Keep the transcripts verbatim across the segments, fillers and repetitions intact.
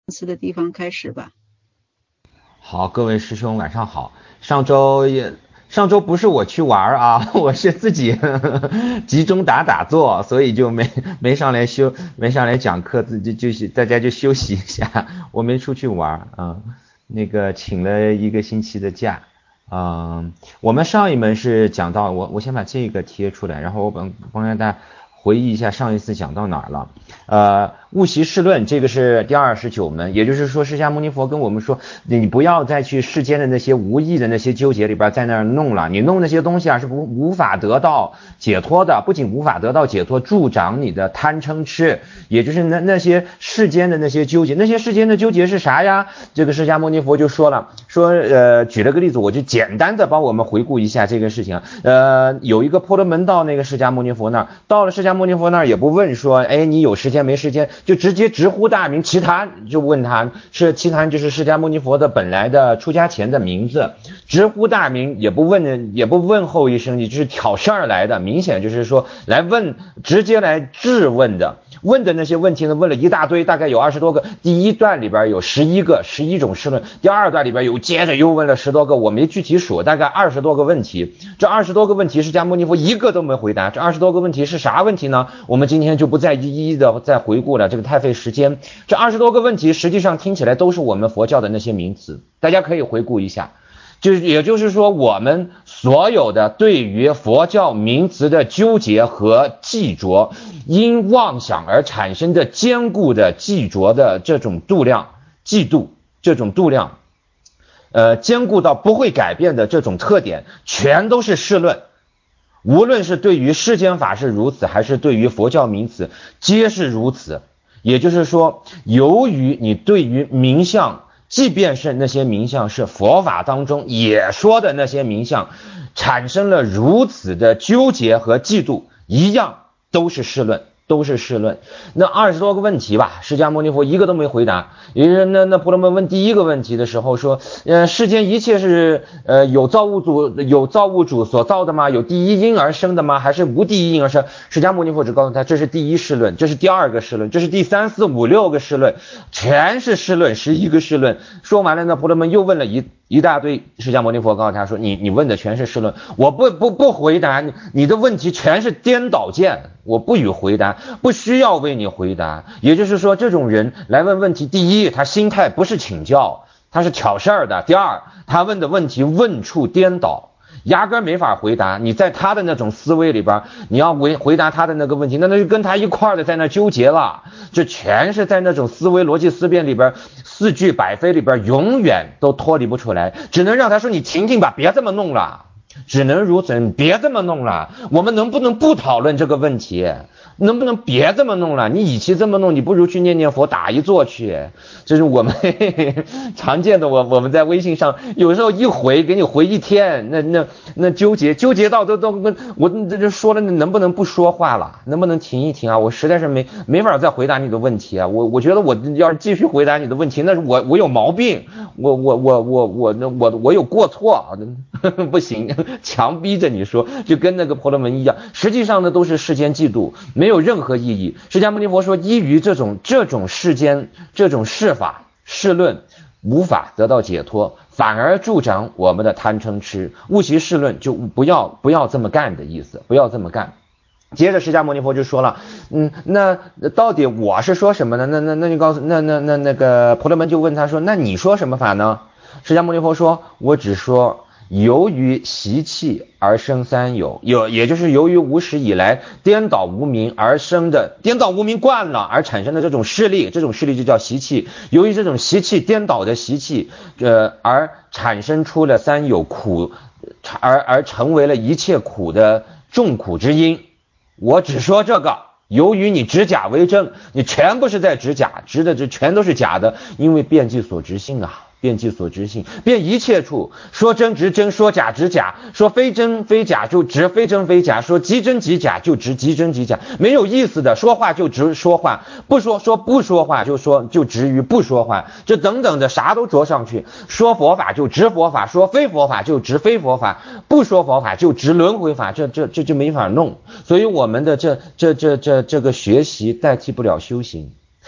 词的地方开始吧。 好，各位师兄晚上好。上周也上周不是我去玩啊，我是自己呵呵集中打打坐，所以就没没上来修，没上来讲课，自己就是大家就休息一下。我没出去玩啊，那个请了一个星期的假。嗯，我们上一门是讲到我我先把这个贴出来，然后我帮帮大家回忆一下上一次讲到哪儿了。呃，悟习世论这个是第二十九门，也就是说释迦牟尼佛跟我们说，你不要再去世间的那些无意的那些纠结里边在那儿弄了，你弄那些东西啊是不无法得到解脱的，不仅无法得到解脱，助长你的贪嗔痴，也就是那那些世间的那些纠结，那些世间的纠结是啥呀？这个释迦牟尼佛就说了，说呃举了个例子，我就简单的帮我们回顾一下这个事情。呃，有一个婆罗门到那个释迦牟尼佛那儿，到了释迦牟尼佛那儿也不问说，哎，你有时间没时间，就直接直呼大名奇谭，就问他是奇谭，就是释迦牟尼佛的本来的出家前的名字，直呼大名，也不问也不问候一声，你就是挑事儿来的，明显就是说来问，直接来质问的。问的那些问题呢，问了一大堆，大概有二十多个。第一段里边有十一个，十一种试论。第二段里边有接着又问了十多个，我没具体数，大概二十多个问题。这二十多个问题释迦牟尼佛一个都没回答。这二十多个问题是啥问题呢？我们今天就不再一一的再回顾了，这个太费时间。这二十多个问题实际上听起来都是我们佛教的那些名词，大家可以回顾一下。就也就是说，我们所有的对于佛教名词的纠结和记着，因妄想而产生的坚固的记着的这种度量、嫉妒这种度量，呃，坚固到不会改变的这种特点，全都是世论。无论是对于世间法是如此，还是对于佛教名词，皆是如此。也就是说，由于你对于名相，即便是那些名相是佛法当中也说的那些名相，产生了如此的纠结和嫉妒，一样都是世论，都是世论。那二十多个问题吧，释迦牟尼佛一个都没回答。也就是那那婆罗门问第一个问题的时候说，呃，世间一切是呃有造物主有造物主所造的吗？有第一因而生的吗？还是无第一因而生？释迦牟尼佛只告诉他，这是第一世论，这是第二个世论，这是第三四五六个世论，全是世论，十一个世论。说完了呢，婆罗门又问了一一大堆，释迦牟尼佛告诉他说，你你问的全是世论，我不不不回答你，你的问题全是颠倒见，我不予回答，不需要为你回答。也就是说，这种人来问问题，第一，他心态不是请教，他是挑事儿的；第二，他问的问题问处颠倒，压根没法回答。你在他的那种思维里边，你要回回答他的那个问题，那那就跟他一块儿的在那纠结了。这全是在那种思维逻辑思辨里边，四句百非里边，永远都脱离不出来，只能让他说你停停吧，别这么弄了。只能如此，别这么弄了。我们能不能不讨论这个问题？能不能别这么弄了？你与其这么弄，你不如去念念佛，打一坐去。这是我们嘿嘿嘿常见的。我我们在微信上有时候一回给你回一天，那那那纠结纠结到都都跟我这这说了，能不能不说话了？能不能停一停啊？我实在是没没法再回答你的问题啊！我我觉得我要是继续回答你的问题，那是我我有毛病，我我我我我我我有过错，不行。强逼着你说，就跟那个婆罗门一样，实际上呢都是世间嫉妒，没有任何意义。释迦牟尼佛说，依于这种这种世间这种世法世论，无法得到解脱，反而助长我们的贪嗔痴。悟习世论就不要不要这么干的意思，不要这么干。接着释迦牟尼佛就说了，嗯，那到底我是说什么呢？那那那你告诉那那那那个婆罗门就问他说，那你说什么法呢？释迦牟尼佛说，我只说由于习气而生三有，有也就是由于无始以来颠倒无明而生的，颠倒无明惯了而产生的这种势力，这种势力就叫习气。由于这种习气颠倒的习气，呃，而产生出了三有苦，而而成为了一切苦的众苦之因。我只说这个。由于你执假为真，你全部是在执假，执的这全都是假的，因为遍计所执性啊。遍计所执性，遍一切处，说真执真，说假执假，说非真非假就执非真非假，说即真即假就执即真即假，没有意思的，说话就执说话，不说说不说话就说就执于不说话，这等等的啥都着上去，说佛法就执佛法，说非佛法就执非佛法，不说佛法就执轮回法，这这这就没法弄。所以我们的这这这这这个学习代替不了修行。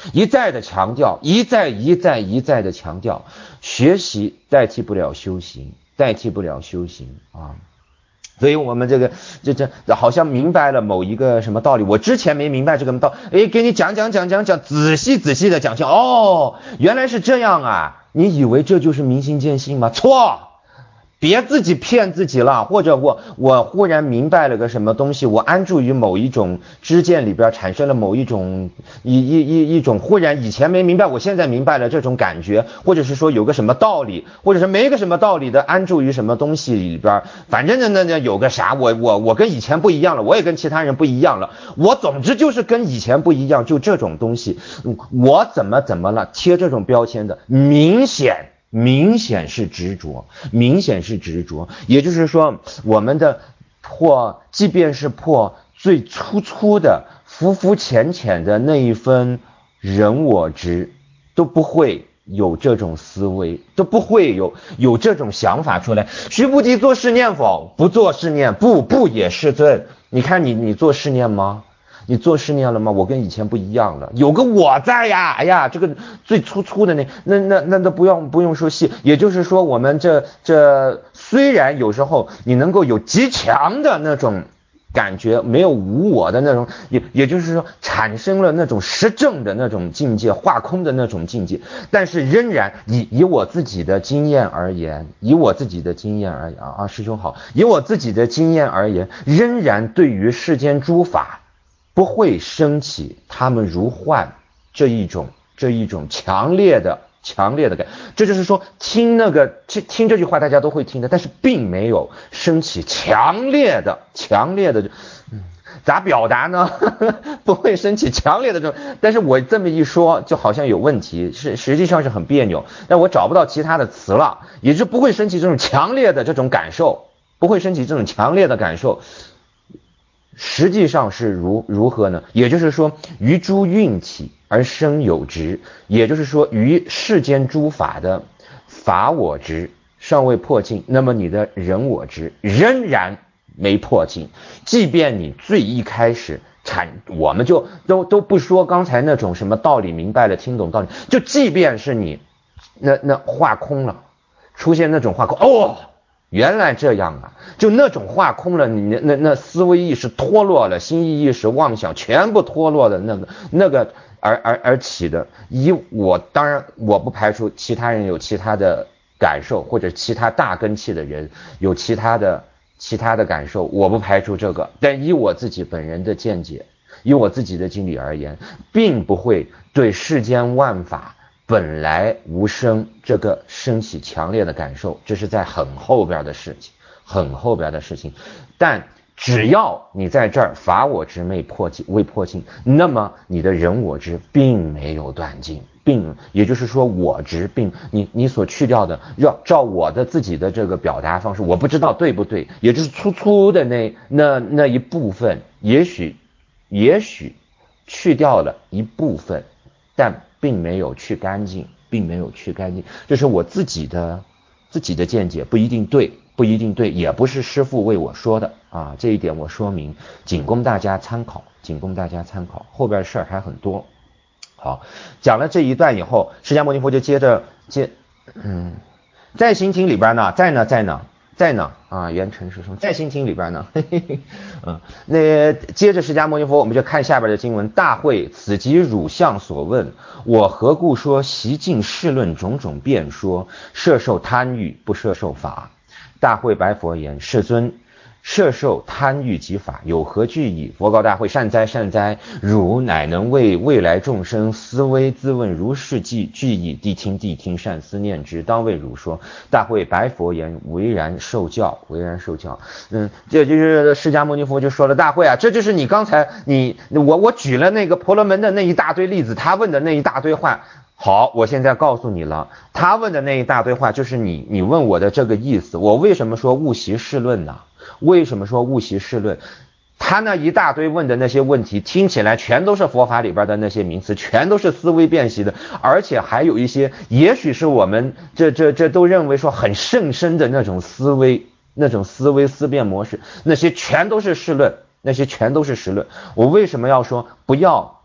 一再的强调，一再一再一再的强调，学习代替不了修行，代替不了修行啊。所以我们这个这这好像明白了某一个什么道理，我之前没明白这个道理，诶，给你讲讲讲讲讲，仔细仔细的讲清，哦，原来是这样啊，你以为这就是明心见性吗？错。别自己骗自己了，或者我我忽然明白了个什么东西，我安住于某一种知见里边，产生了某一种一一一一种忽然以前没明白，我现在明白了这种感觉，或者是说有个什么道理，或者是没个什么道理的安住于什么东西里边，反正呢那那有个啥，我我我跟以前不一样了，我也跟其他人不一样了，我总之就是跟以前不一样，就这种东西，我怎么怎么了，贴这种标签的，明显。明显是执着，明显是执着，也就是说，我们的破，即便是破最粗粗的、浮浮浅浅的那一分人我执，都不会有这种思维，都不会有有这种想法出来。须菩提做是念否？不做是念，不不也是尊。你看你你做是念吗？你做是念了吗？我跟以前不一样了，有个我在呀。哎呀，这个最粗粗的那那那那都不用不用说细，也就是说我们这这虽然有时候你能够有极强的那种感觉，没有无我的那种，也也就是说产生了那种实证的那种境界，化空的那种境界，但是仍然以以我自己的经验而言，以我自己的经验而言啊，师兄好，以我自己的经验而言，仍然对于世间诸法。不会升起他们如幻这一种这一种强烈的强烈的感，这就是说听那个听这句话大家都会听的，但是并没有升起强烈的强烈的，嗯，咋表达呢？不会升起强烈的这种，但是我这么一说就好像有问题，是实际上是很别扭，但我找不到其他的词了，也就不会升起这种强烈的这种感受，不会升起这种强烈的感受。实际上是如如何呢？也就是说，于诸运体而生有执，也就是说，于世间诸法的法我执尚未破尽，那么你的人我执仍然没破尽。即便你最一开始产，我们就都都不说刚才那种什么道理明白了、听懂道理，就即便是你那那化空了，出现那种化空，哦。原来这样啊，就那种化空了，你那那思维意识脱落了，心意意识妄想全部脱落的那个那个而而而起的，以我当然我不排除其他人有其他的感受，或者其他大根器的人有其他的其他的感受，我不排除这个，但以我自己本人的见解，以我自己的经历而言，并不会对世间万法本来无声这个升起强烈的感受，这是在很后边的事情，很后边的事情。但只要你在这儿法我执未破尽，未破尽，那么你的人我执并没有断尽，并也就是说我执并你你所去掉的，要照我的自己的这个表达方式，我不知道对不对，也就是粗粗的那那那一部分，也许也许去掉了一部分，但并没有去干净，并没有去干净，这是我自己的自己的见解，不一定对，不一定对，也不是师父为我说的啊，这一点我说明，仅供大家参考，仅供大家参考，后边事儿还很多。好，讲了这一段以后，释迦牟尼佛就接着接，嗯，在心经里边呢，在呢，在呢。在呢啊，元辰师兄在心经里边呢，嘿嘿嘿，嗯，那接着释迦牟尼佛，我们就看下边的经文：大会，此即汝相所问，我何故说习尽世论种种辩说，摄受贪欲，不摄受法？大会白佛言：世尊，摄受贪欲及法有何惧意？佛告大会：善哉善哉，汝乃能为未来众生思维自问如是惧惧意，谛听谛听，善思念之，当为汝说。大会白佛言：唯然受教，唯然受教。嗯，这就是释迦牟尼佛就说了，大会啊，这就是你刚才你我我举了那个婆罗门的那一大堆例子，他问的那一大堆话。好，我现在告诉你了，他问的那一大堆话就是你你问我的这个意思。我为什么说勿习世论呢？为什么说勿习世论？他那一大堆问的那些问题，听起来全都是佛法里边的那些名词，全都是思维辨析的，而且还有一些，也许是我们这这这都认为说很甚深的那种思维，那种思维思辨模式，那些全都是世论，那些全都是实论。我为什么要说不要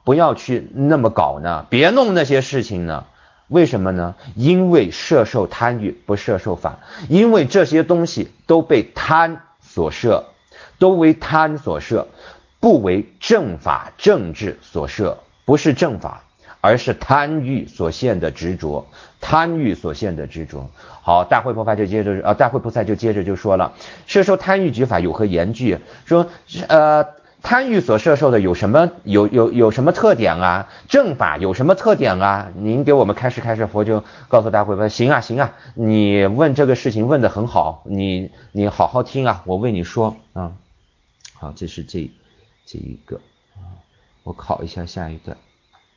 不要去那么搞呢？别弄那些事情呢？为什么呢？因为摄受贪欲，不摄受法。因为这些东西都被贪所摄，都为贪所摄，不为正法正智所摄，不是正法，而是贪欲所现的执着，贪欲所现的执着。好，大慧菩萨就接着呃，大慧菩萨就接着就说了，摄受贪欲举法有何言据？说呃。贪欲所摄受的有什么有有有什么特点啊？正法有什么特点啊？您给我们开示开示。佛就告诉大慧说：行啊行啊，你问这个事情问得很好，你你好好听啊，我为你说啊。好，这是这这一个啊，我考一下下一段。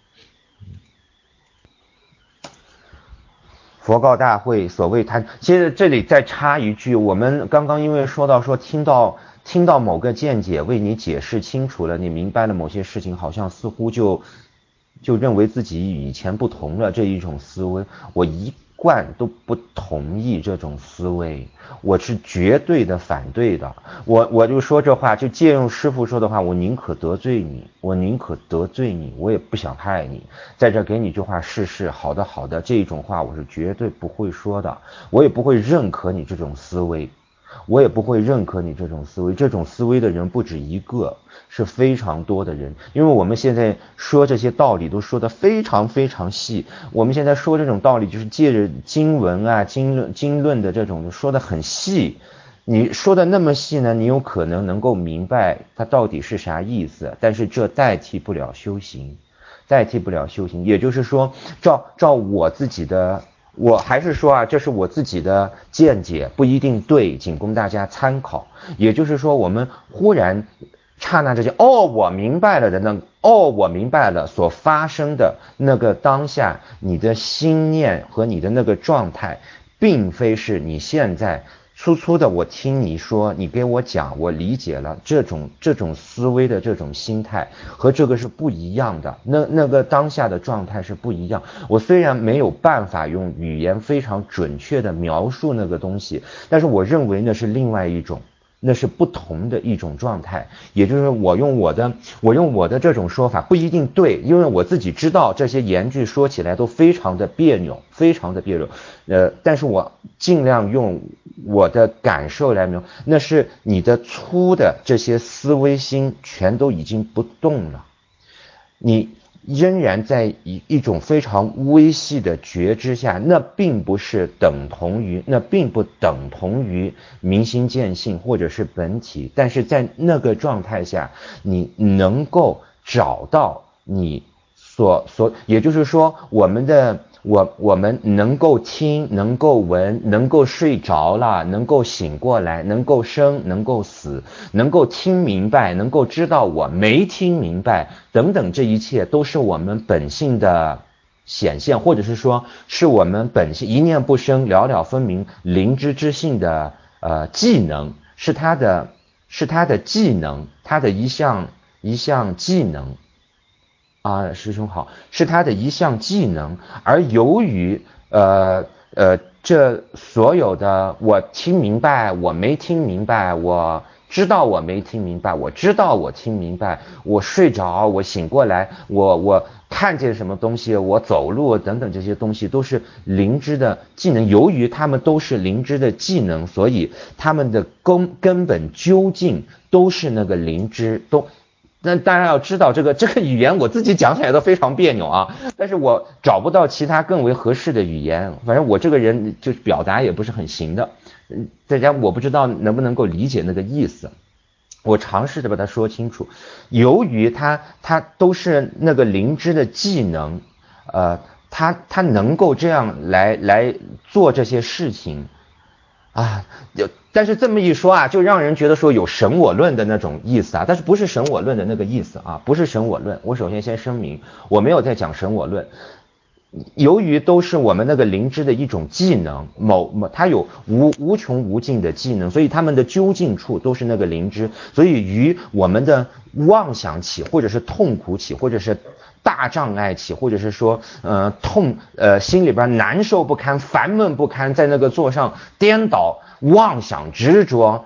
佛告大会，所谓贪，其实这里再插一句，我们刚刚因为说到说听到。听到某个见解为你解释清楚了，你明白了某些事情，好像似乎就就认为自己与以前不同了，这一种思维，我一贯都不同意这种思维，我是绝对的反对的。我我就说这话，就借用师父说的话，我宁可得罪你，我宁可得罪你，我也不想害你，在这给你句话试试，好的好的，这种话我是绝对不会说的，我也不会认可你这种思维。我也不会认可你这种思维，这种思维的人不止一个，是非常多的人。因为我们现在说这些道理都说得非常非常细，我们现在说这种道理就是借着经文啊、经论、经论的这种说得很细。你说的那么细呢，你有可能能够明白它到底是啥意思，但是这代替不了修行，代替不了修行。也就是说，照照我自己的。我还是说啊，这是我自己的见解，不一定对，仅供大家参考。也就是说，我们忽然刹那之间，哦，我明白了的那，哦，我明白了所发生的那个当下，你的心念和你的那个状态，并非是你现在粗粗的我听你说，你给我讲，我理解了，这种这种思维的这种心态和这个是不一样的，那那个当下的状态是不一样。我虽然没有办法用语言非常准确的描述那个东西，但是我认为那是另外一种，那是不同的一种状态。也就是我用我的我用我的这种说法不一定对，因为我自己知道这些言句说起来都非常的别扭，非常的别扭，呃，但是我尽量用我的感受来描，那是你的粗的这些思维心全都已经不动了，你仍然在一一种非常微细的觉知下，那并不是等同于，那并不等同于明心见性或者是本体，但是在那个状态下，你能够找到你所所，也就是说，我们的我我们能够听，能够闻，能够睡着了，能够醒过来，能够生，能够死，能够听明白，能够知道我没听明白，等等，这一切都是我们本性的显现，或者是说是我们本性一念不生，了了分明，灵知之性的呃技能，是它的是它的技能，它的一项一项技能。啊，师兄好，是他的一项技能，而由于呃呃这所有的我听明白，我没听明白，我知道我没听明白，我知道我听明白，我睡着，我醒过来，我我看见什么东西，我走路等等，这些东西都是灵知的技能。由于他们都是灵知的技能，所以他们的根根本究竟都是那个灵知，都。那大家要知道，这个这个语言我自己讲起来都非常别扭啊，但是我找不到其他更为合适的语言。反正我这个人就表达也不是很行的，嗯，大家我不知道能不能够理解那个意思。我尝试着把它说清楚。由于它它都是那个灵知的技能，呃，它它能够这样来来做这些事情。啊，有，但是这么一说啊，就让人觉得说有神我论的那种意思啊，但是不是神我论的那个意思啊，不是神我论。我首先先声明，我没有在讲神我论。由于都是我们那个灵知的一种技能，某某它有无无穷无尽的技能，所以它们的究竟处都是那个灵知，所以于我们的妄想起，或者是痛苦起，或者是大障碍起，或者是说呃痛呃心里边难受不堪、烦闷不堪，在那个座上颠倒妄想执着，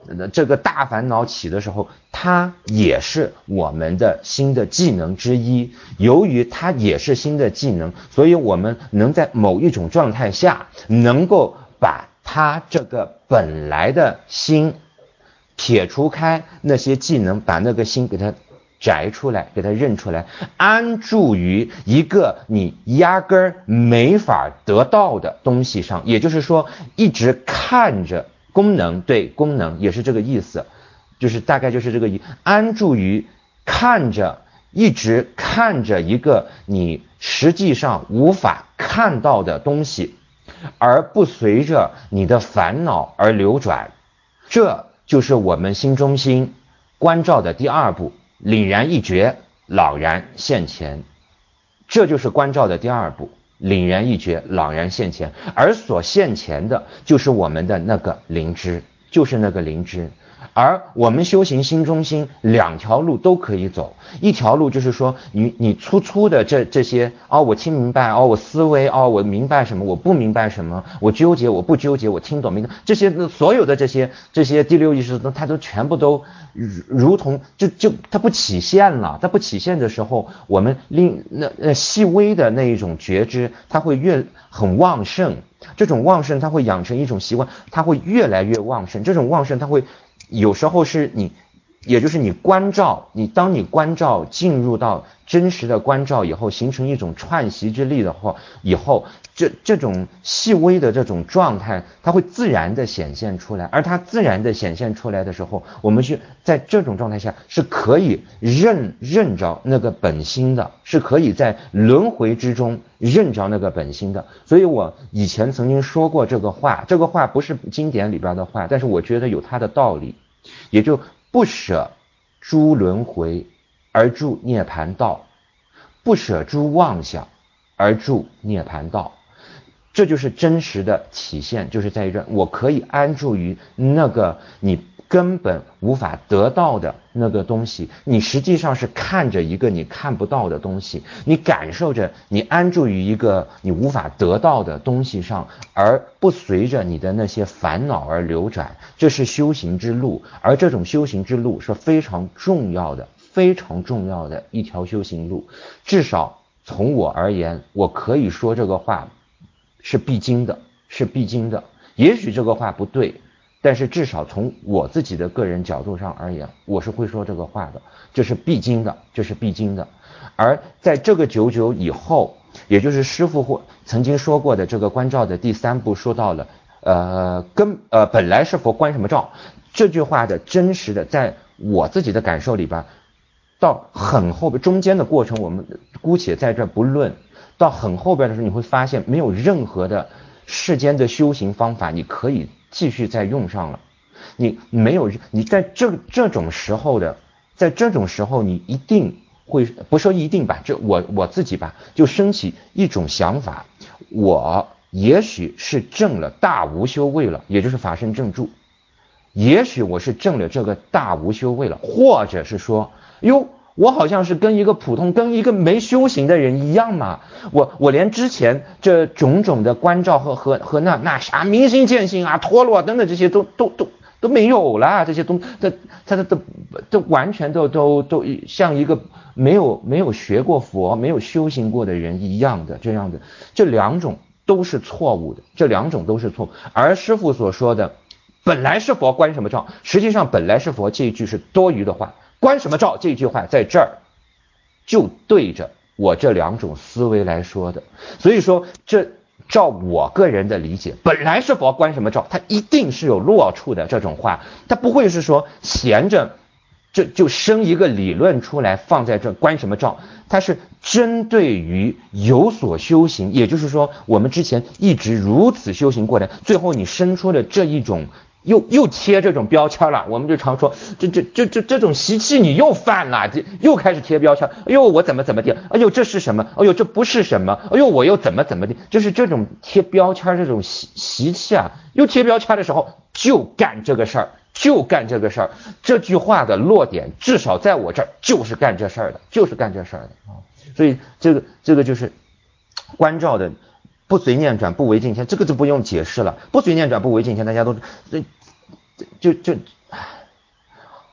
这个大烦恼起的时候，它也是我们的新的技能之一。由于它也是新的技能，所以我们能在某一种状态下，能够把它这个本来的心撇除开那些技能，把那个心给它摘出来，给它认出来，安住于一个你压根儿没法得到的东西上。也就是说，一直看着功能，对，功能也是这个意思，就是大概就是这个意，安住于看着，一直看着一个你实际上无法看到的东西，而不随着你的烦恼而流转。这就是我们心中心关照的第二步，凛然一觉，朗然现前。这就是关照的第二步，凛然一觉，朗然现前。而所现前的就是我们的那个灵知，就是那个灵知。而我们修行心中心，两条路都可以走。一条路就是说，你你粗粗的这这些，哦，我听明白，哦，我思维，哦，我明白什么，我不明白什么，我纠结，我不纠结，我听懂明白，这些所有的这些这些第六意识，它都全部都如如同就就它不起现了，它不起现的时候，我们另那那细微的那一种觉知，它会越很旺盛。这种旺盛，它会养成一种习惯，它会越来越旺盛。这种旺盛，它会有时候是你，也就是你关照，你当你关照进入到真实的关照以后，形成一种串习之力的话，以后这这种细微的这种状态，它会自然的显现出来。而它自然的显现出来的时候，我们是在这种状态下是可以认认着那个本心的，是可以在轮回之中认着那个本心的。所以我以前曾经说过这个话，这个话不是经典里边的话，但是我觉得有它的道理，也就不舍诸轮回而住涅盘道，不舍诸妄想而住涅盘道。这就是真实的体现，就是在于这，我可以安住于那个你根本无法得到的那个东西，你实际上是看着一个你看不到的东西，你感受着你安住于一个你无法得到的东西上，而不随着你的那些烦恼而流转。这是修行之路，而这种修行之路是非常重要的，非常重要的一条修行路。至少从我而言，我可以说这个话是必经的，是必经的。也许这个话不对，但是至少从我自己的个人角度上而言，我是会说这个话的，这是必经的，这是必经的。而在这个九九以后，也就是师父或曾经说过的这个关照的第三步，说到了呃根呃本来是佛关什么照，这句话的真实的，在我自己的感受里边，到很后边中间的过程，我们姑且在这不论。到很后边的时候，你会发现没有任何的世间的修行方法你可以继续再用上了。你没有，你在这这种时候的，在这种时候，你一定会，不说一定吧，这我我自己吧，就升起一种想法，我也许是证了大无修位了，也就是法身正住，也许我是证了这个大无修位了，或者是说，哟。我好像是跟一个普通跟一个没修行的人一样嘛，我我连之前这种种的关照和和和那那啥明心见性啊、陀螺等等这些都都都都没有了，这些东它它都都完全都都都像一个没有没有学过佛、没有修行过的人一样的这样的，这两种都是错误的，这两种都是错误。而师父所说的本来是佛关什么照，实际上本来是佛这一句是多余的话。关什么照这句话在这儿就对着我这两种思维来说的，所以说这照我个人的理解，本来是佛关什么照，它一定是有落处的。这种话它不会是说闲着这就生一个理论出来放在这关什么照，它是针对于有所修行，也就是说我们之前一直如此修行过来，最后你生出的这一种又又贴这种标签了，我们就常说这这这这这种习气你又犯了，这又开始贴标签。哎呦我怎么怎么的，哎呦这是什么，哎呦这不是什么，哎呦我又怎么怎么的，就是这种贴标签这种习习气啊，又贴标签的时候就干这个事儿，就干这个事儿。这句话的落点至少在我这儿就是干这事儿的，就是干这事儿的啊。所以这个这个就是关照的。不随念转，不违境迁，这个就不用解释了。不随念转，不违境迁，大家都这就就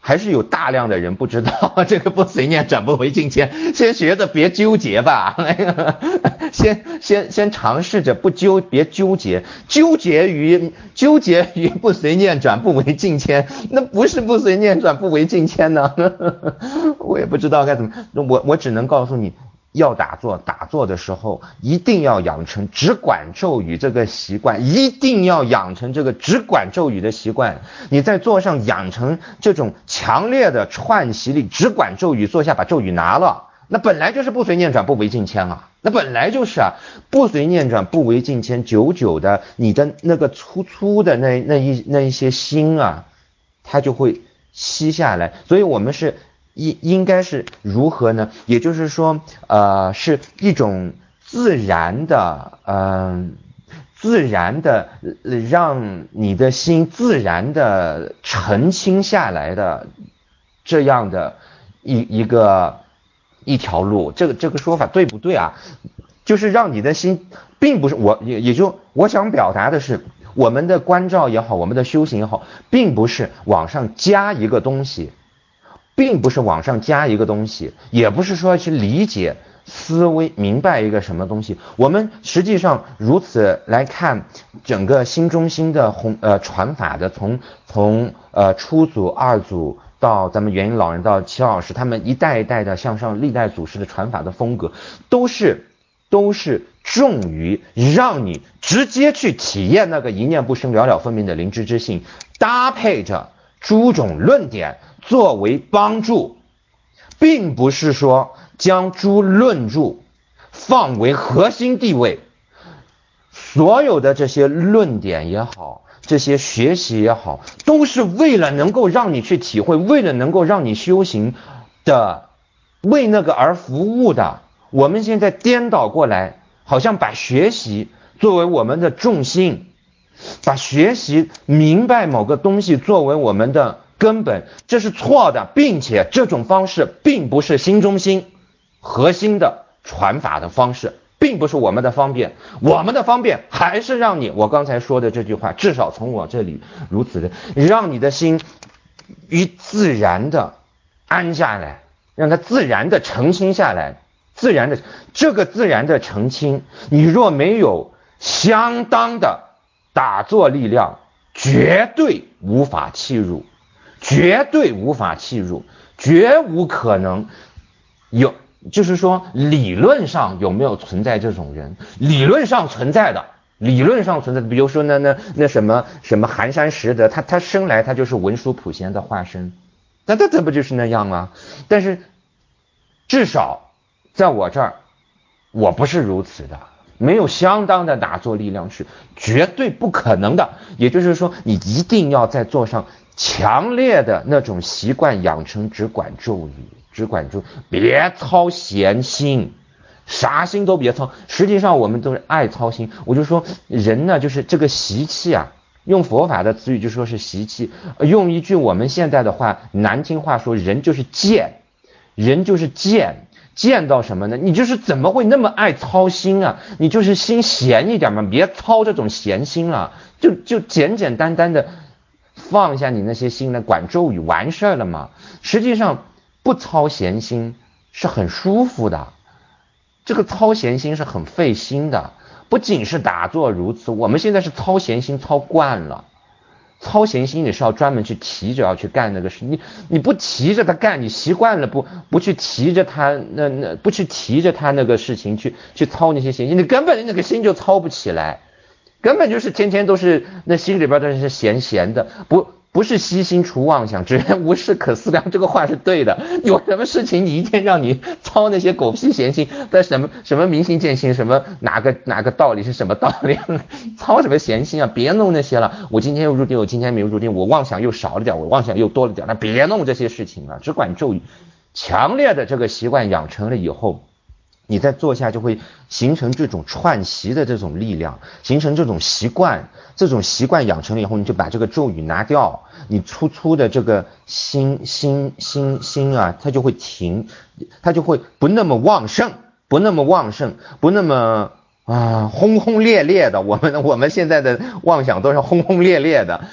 还是有大量的人不知道这个不随念转不为境迁，先学着别纠结吧，先先先尝试着不纠别纠结，纠结于纠结于不随念转不为境迁，那不是不随念转不为境迁呢？我也不知道该怎么，我我只能告诉你。要打坐，打坐的时候一定要养成只管咒语这个习惯，一定要养成这个只管咒语的习惯。你在坐上养成这种强烈的串习力，只管咒语，坐下把咒语拿了，那本来就是不随念转不为境迁啊，那本来就是啊，不随念转不为境迁，久久的你的那个粗粗的那那一那一些心啊，它就会吸下来，所以我们是。应应该是如何呢？也就是说，呃，是一种自然的，嗯、呃，自然的、呃，让你的心自然的澄清下来的这样的一一个一条路。这个这个说法对不对啊？就是让你的心，并不是我也也就我想表达的是，我们的关照也好，我们的修行也好，并不是往上加一个东西。并不是往上加一个东西，也不是说去理解思维明白一个什么东西。我们实际上如此来看整个新中心的弘呃传法的，从从呃初祖二祖到咱们元婴老人到齐老师，他们一代一代的向上历代祖师的传法的风格，都是都是重于让你直接去体验那个一念不生了了分明的灵知之性，搭配着诸种论点作为帮助，并不是说将诸论著放为核心地位。所有的这些论点也好，这些学习也好，都是为了能够让你去体会，为了能够让你修行的，为那个而服务的。我们现在颠倒过来，好像把学习作为我们的重心，把学习明白某个东西作为我们的根本，这是错的，并且这种方式并不是新中心核心的传法的方式，并不是我们的方便。我们的方便还是让你，我刚才说的这句话，至少从我这里如此的，让你的心于自然的安下来，让它自然的澄清下来。自然的这个自然的澄清，你若没有相当的打坐力量，绝对无法契入，绝对无法契入，绝无可能有，就是说理论上有没有存在这种人？理论上存在的，理论上存在的，比如说那那那什么什么寒山拾得，他他生来他就是文殊普贤的化身，那他这不就是那样吗？但是至少在我这儿，我不是如此的，没有相当的打坐力量是绝对不可能的。也就是说，你一定要在坐上强烈的那种习惯养成，只管咒语，只管咒，别操闲心，啥心都别操。实际上我们都是爱操心。我就说人呢，就是这个习气啊，用佛法的词语就说是习气，用一句我们现在的话难听话说，人就是贱，人就是贱。见到什么呢？你就是怎么会那么爱操心啊？你就是心闲一点嘛，别操这种闲心了，就就简简单单的放下你那些心来管咒语完事儿了嘛。实际上不操闲心是很舒服的，这个操闲心是很费心的。不仅是打坐如此，我们现在是操闲心操惯了。操闲心你是要专门去提着要去干那个事，你你不提着它干，你习惯了不不去提着它那那不去提着它那个事情去去操那些闲心，你根本那个心就操不起来，根本就是天天都是那心里边都是闲闲的，不不是悉心除妄想，只缘无事可思量，这个话是对的。有什么事情你一天让你操那些狗屁闲心，但什么什么明心见性，什么哪个哪个道理是什么道理，操什么闲心啊？别弄那些了。我今天又入定，我今天没有入定，我妄想又少了点，我妄想又多了点，那别弄这些事情了，只管咒语。强烈的这个习惯养成了以后，你在坐下就会形成这种串习的这种力量，形成这种习惯，这种习惯养成了以后，你就把这个咒语拿掉，你粗粗的这个心心心心啊，它就会停，它就会不那么旺盛，不那么旺盛，不那么啊轰轰烈烈的。我们我们现在的妄想都是轰轰烈烈的，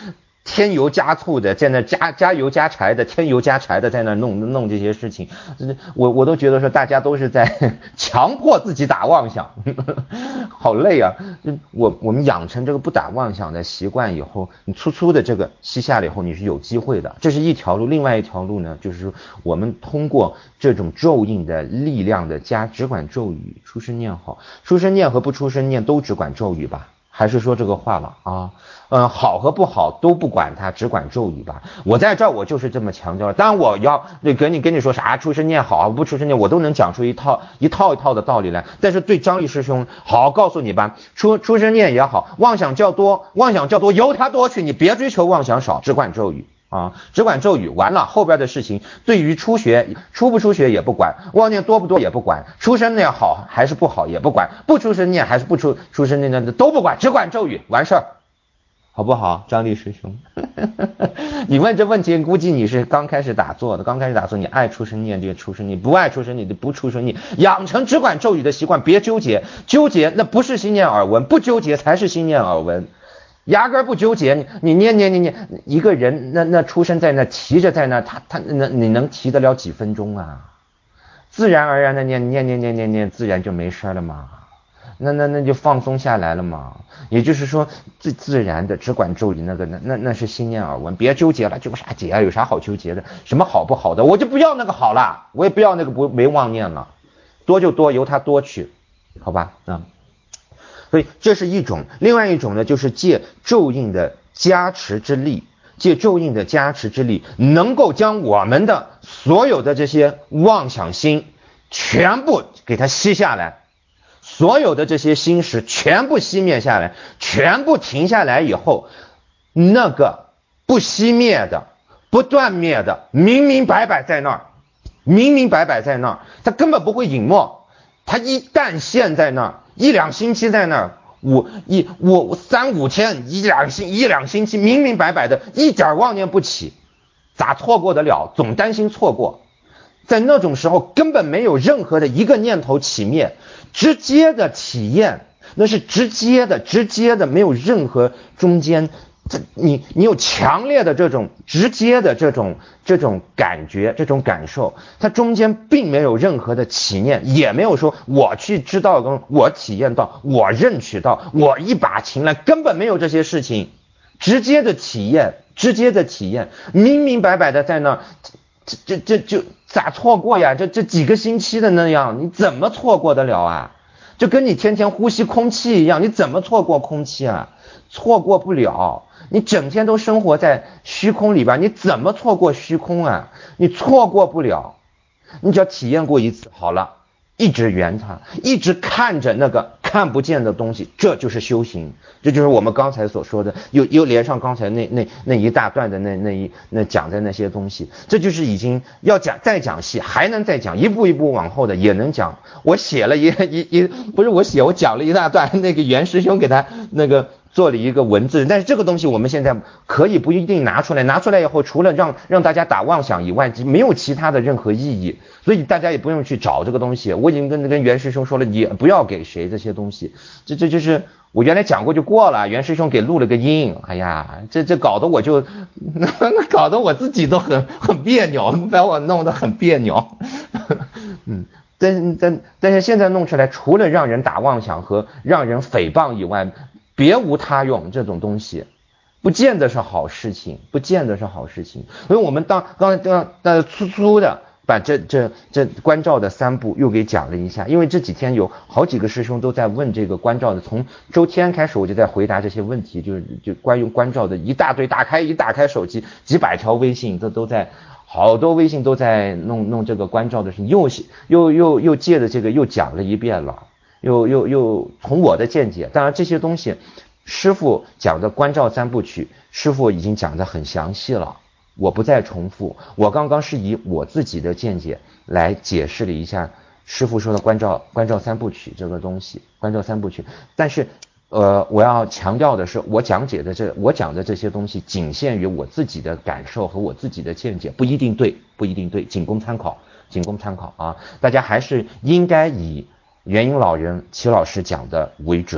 添油加醋的，在那加加油加柴的，添油加柴的在那弄弄这些事情，我我都觉得说大家都是在强迫自己打妄想，好累啊！我我们养成这个不打妄想的习惯以后，你粗粗的这个吸下了以后，你是有机会的，这是一条路。另外一条路呢，就是说我们通过这种咒印的力量的加，只管咒语，出声念好，出声念和不出声念都只管咒语吧。还是说这个话了啊，嗯，好和不好都不管它，只管咒语吧。我在这儿我就是这么强调，当然我要跟你跟你说啥出声念好啊，不出声念我都能讲出一套一套一套的道理来。但是对张力师兄，好告诉你吧，出出声念也好，妄想较多，妄想较多由他多去，你别追求妄想少，只管咒语。啊，只管咒语，完了后边的事情，对于出学出不出学也不管，妄念多不多也不管，出生念好还是不好也不管，不出生念还是不出出生念的都不管，只管咒语，完事儿，好不好？张力师兄，你问这问题，估计你是刚开始打坐的，刚开始打坐，你爱出生念就出生念，不爱出生念就不出生念，养成只管咒语的习惯，别纠结，纠结那不是心念耳闻，不纠结才是心念耳闻。压根儿不纠结，你你念念念念，一个人那那出生在那提着在那，他他那你能提得了几分钟啊？自然而然的念念念念念念，自然就没事了嘛。那那那就放松下来了嘛。也就是说，最自然的只管咒语那个那那那是心念耳闻，别纠结了，纠啥结啊？有啥好纠结的？什么好不好的？我就不要那个好了，我也不要那个不没妄念了，多就多，由他多去，好吧？嗯。所以这是一种，另外一种呢，就是借咒印的加持之力，借咒印的加持之力，能够将我们的所有的这些妄想心全部给它吸下来，所有的这些心识全部熄灭下来，全部停下来以后，那个不熄灭的、不断灭的，明明白白在那儿，明明白白在那儿，它根本不会隐没，它一旦现在那儿。一两星期在那儿，五一我三五天，一两星一两星期，明明白白的，一点妄念不起，咋错过得了？总担心错过，在那种时候根本没有任何的一个念头起灭，直接的体验，那是直接的，直接的，没有任何中间。这你你有强烈的这种直接的这种这种感觉，这种感受，它中间并没有任何的起念，也没有说我去知道跟我体验到，我认取到，我一把琴来，根本没有这些事情，直接的体验，直接的体验，明明白白的在那，这这这就咋错过呀？这这几个星期的那样，你怎么错过得了啊？就跟你天天呼吸空气一样，你怎么错过空气啊？错过不了。你整天都生活在虚空里边，你怎么错过虚空啊？你错过不了，你只要体验过一次好了，一直圆它，一直看着那个看不见的东西，这就是修行，这就是我们刚才所说的，又又连上刚才那那那一大段的那那一那讲的那些东西，这就是已经要讲再讲细，还能再讲，一步一步往后的也能讲。我写了一一一不是我写，我讲了一大段，那个袁师兄给他那个。做了一个文字，但是这个东西我们现在可以不一定拿出来，拿出来以后除了让让大家打妄想以外，没有其他的任何意义，所以大家也不用去找这个东西。我已经跟跟袁师兄说了，也不要给谁这些东西，这这就是我原来讲过就过了，袁师兄给录了个音，哎呀，这这搞得我就搞得我自己都很很别扭，把我弄得很别扭，嗯。但但但是现在弄出来，除了让人打妄想和让人诽谤以外，别无他用。这种东西不见得是好事情，不见得是好事情。所以我们当刚才刚呃粗粗的把这这这关照的三步又给讲了一下，因为这几天有好几个师兄都在问这个关照的，从周天开始我就在回答这些问题，就是就关于关照的一大堆，打开一打开手机几百条微信，这都在。好多微信都在弄弄这个关照的事情，又又又又借着这个又讲了一遍了，又又又从我的见解，当然这些东西师父讲的关照三部曲，师父已经讲得很详细了，我不再重复，我刚刚是以我自己的见解来解释了一下师父说的关照关照三部曲这个东西，关照三部曲，但是呃，我要强调的是，我讲解的这我讲的这些东西，仅限于我自己的感受和我自己的见解，不一定对，不一定对，仅供参考，仅供参考啊！大家还是应该以元婴老人齐老师讲的为准，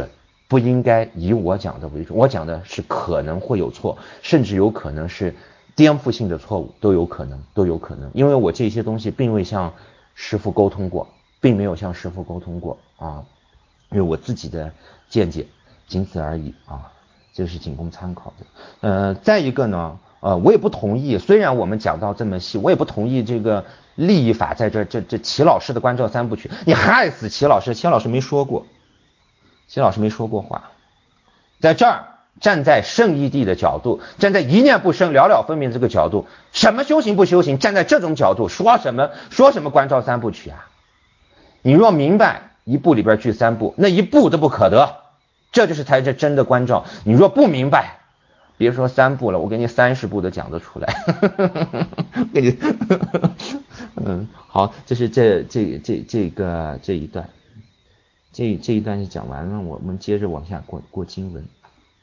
不应该以我讲的为准，我讲的是可能会有错，甚至有可能是颠覆性的错误，都有可能，都有可能，因为我这些东西并未向师父沟通过，并没有向师父沟通过啊，因为我自己的见解，仅此而已啊，这是仅供参考的。呃，再一个呢，呃，我也不同意，虽然我们讲到这么细，我也不同意这个利益法在这这这齐老师的关照三部曲，你害死齐老师，齐老师没说过，齐老师没说过话，在这儿。站在圣义谛的角度，站在一念不生了了分明这个角度，什么修行不修行，站在这种角度说什么说什么关照三部曲啊？你若明白一部里边具三部，那一部都不可得，这就是才是真的关照。你若不明白，别说三部了，我给你三十部都讲得出来。给你，嗯，好，这是这这这这个这一段，这这一段是讲完了，我们接着往下过过经文。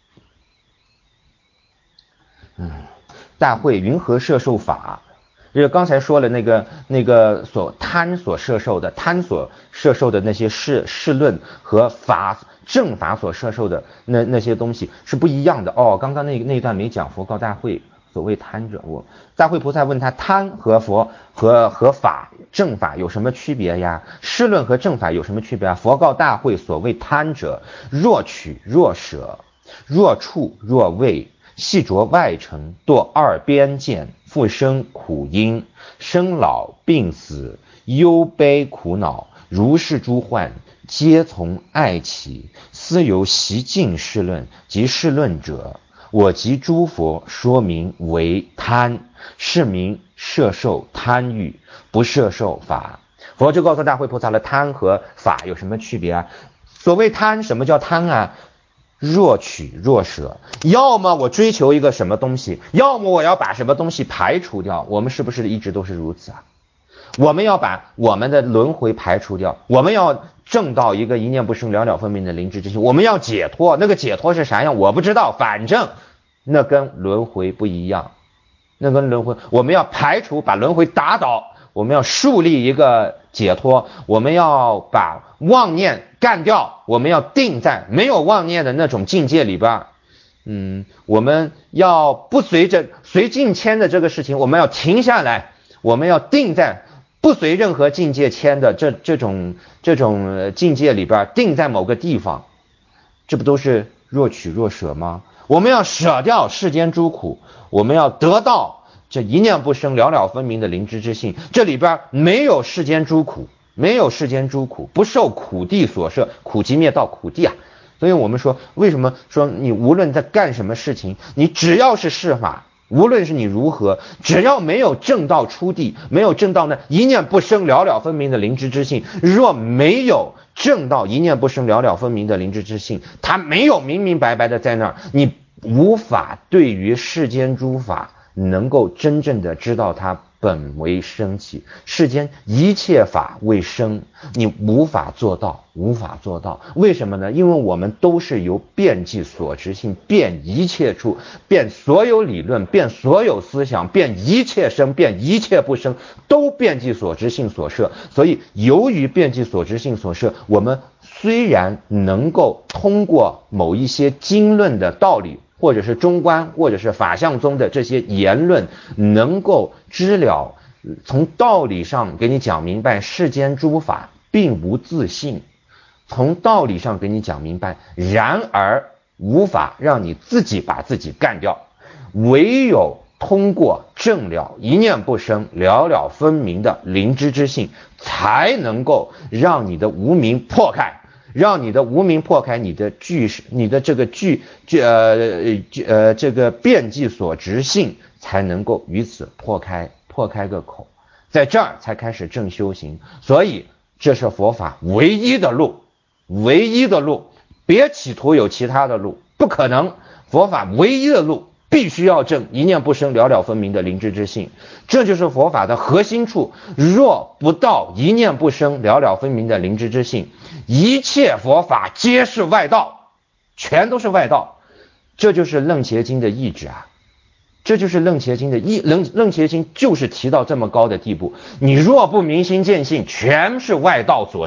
嗯，大会云何摄受法？就是刚才说了那个那个所贪所摄受的贪所摄受的那些事事论和法正法所摄受的那那些东西是不一样的哦。刚刚那那一段没讲佛告大会，所谓贪者，我大会菩萨问他贪和佛和和法正法有什么区别呀？事论和正法有什么区别啊？佛告大会，所谓贪者，若取若舍，若处若畏。细着外尘，堕二边见，复生苦因，生老病死，忧悲苦恼，如是诸患，皆从爱起。斯由习尽事论及事论者，我及诸佛说明为贪，是名摄受贪欲，不摄受法。佛就告诉大会菩萨了，贪和法有什么区别啊？所谓贪，什么叫贪啊？若取若舍，要么我追求一个什么东西，要么我要把什么东西排除掉。我们是不是一直都是如此啊？我们要把我们的轮回排除掉，我们要证到一个一念不生了了分明的灵智之性，我们要解脱。那个解脱是啥样我不知道，反正那跟轮回不一样，那跟轮回我们要排除，把轮回打倒，我们要树立一个解脱，我们要把妄念干掉，我们要定在没有妄念的那种境界里边。嗯，我们要不随着随境迁的这个事情，我们要停下来，我们要定在不随任何境界迁的这这种这种境界里边，定在某个地方，这不都是若取若舍吗？我们要舍掉世间诸苦，我们要得到这一念不生了了分明的灵知之性，这里边没有世间诸苦，没有世间诸苦，不受苦地所摄，苦集灭道，苦地啊。所以我们说，为什么说你无论在干什么事情，你只要是事法，无论是你如何，只要没有正道出地，没有正道那一念不生了了分明的灵知之性，若没有正道一念不生了了分明的灵知之性，它没有明明白白的在那儿，你无法对于世间诸法能够真正的知道它本为生起，世间一切法为生，你无法做到，无法做到。为什么呢？因为我们都是由遍计所执性，遍一切处，遍所有理论，遍所有思想，遍一切生，遍一切不生，都遍计所执性所摄。所以由于遍计所执性所摄，我们虽然能够通过某一些经论的道理，或者是中观，或者是法相宗的这些言论，能够知了，从道理上给你讲明白世间诸法并无自性，从道理上给你讲明白，然而无法让你自己把自己干掉，唯有通过证了一念不生了了分明的灵知之性，才能够让你的无明破开，让你的无明破开，你的具你的这个具呃呃这个遍计所执性才能够于此破开破开个口，在这儿才开始正修行。所以这是佛法唯一的路，唯一的路，别企图有其他的路，不可能。佛法唯一的路必须要证一念不生了了分明的灵知之性，这就是佛法的核心处。若不到一念不生了了分明的灵知之性，一切佛法皆是外道，全都是外道。这就是楞伽经的意志啊，这就是楞伽经的意楞楞伽经就是提到这么高的地步，你若不明心见性，全是外道所摄，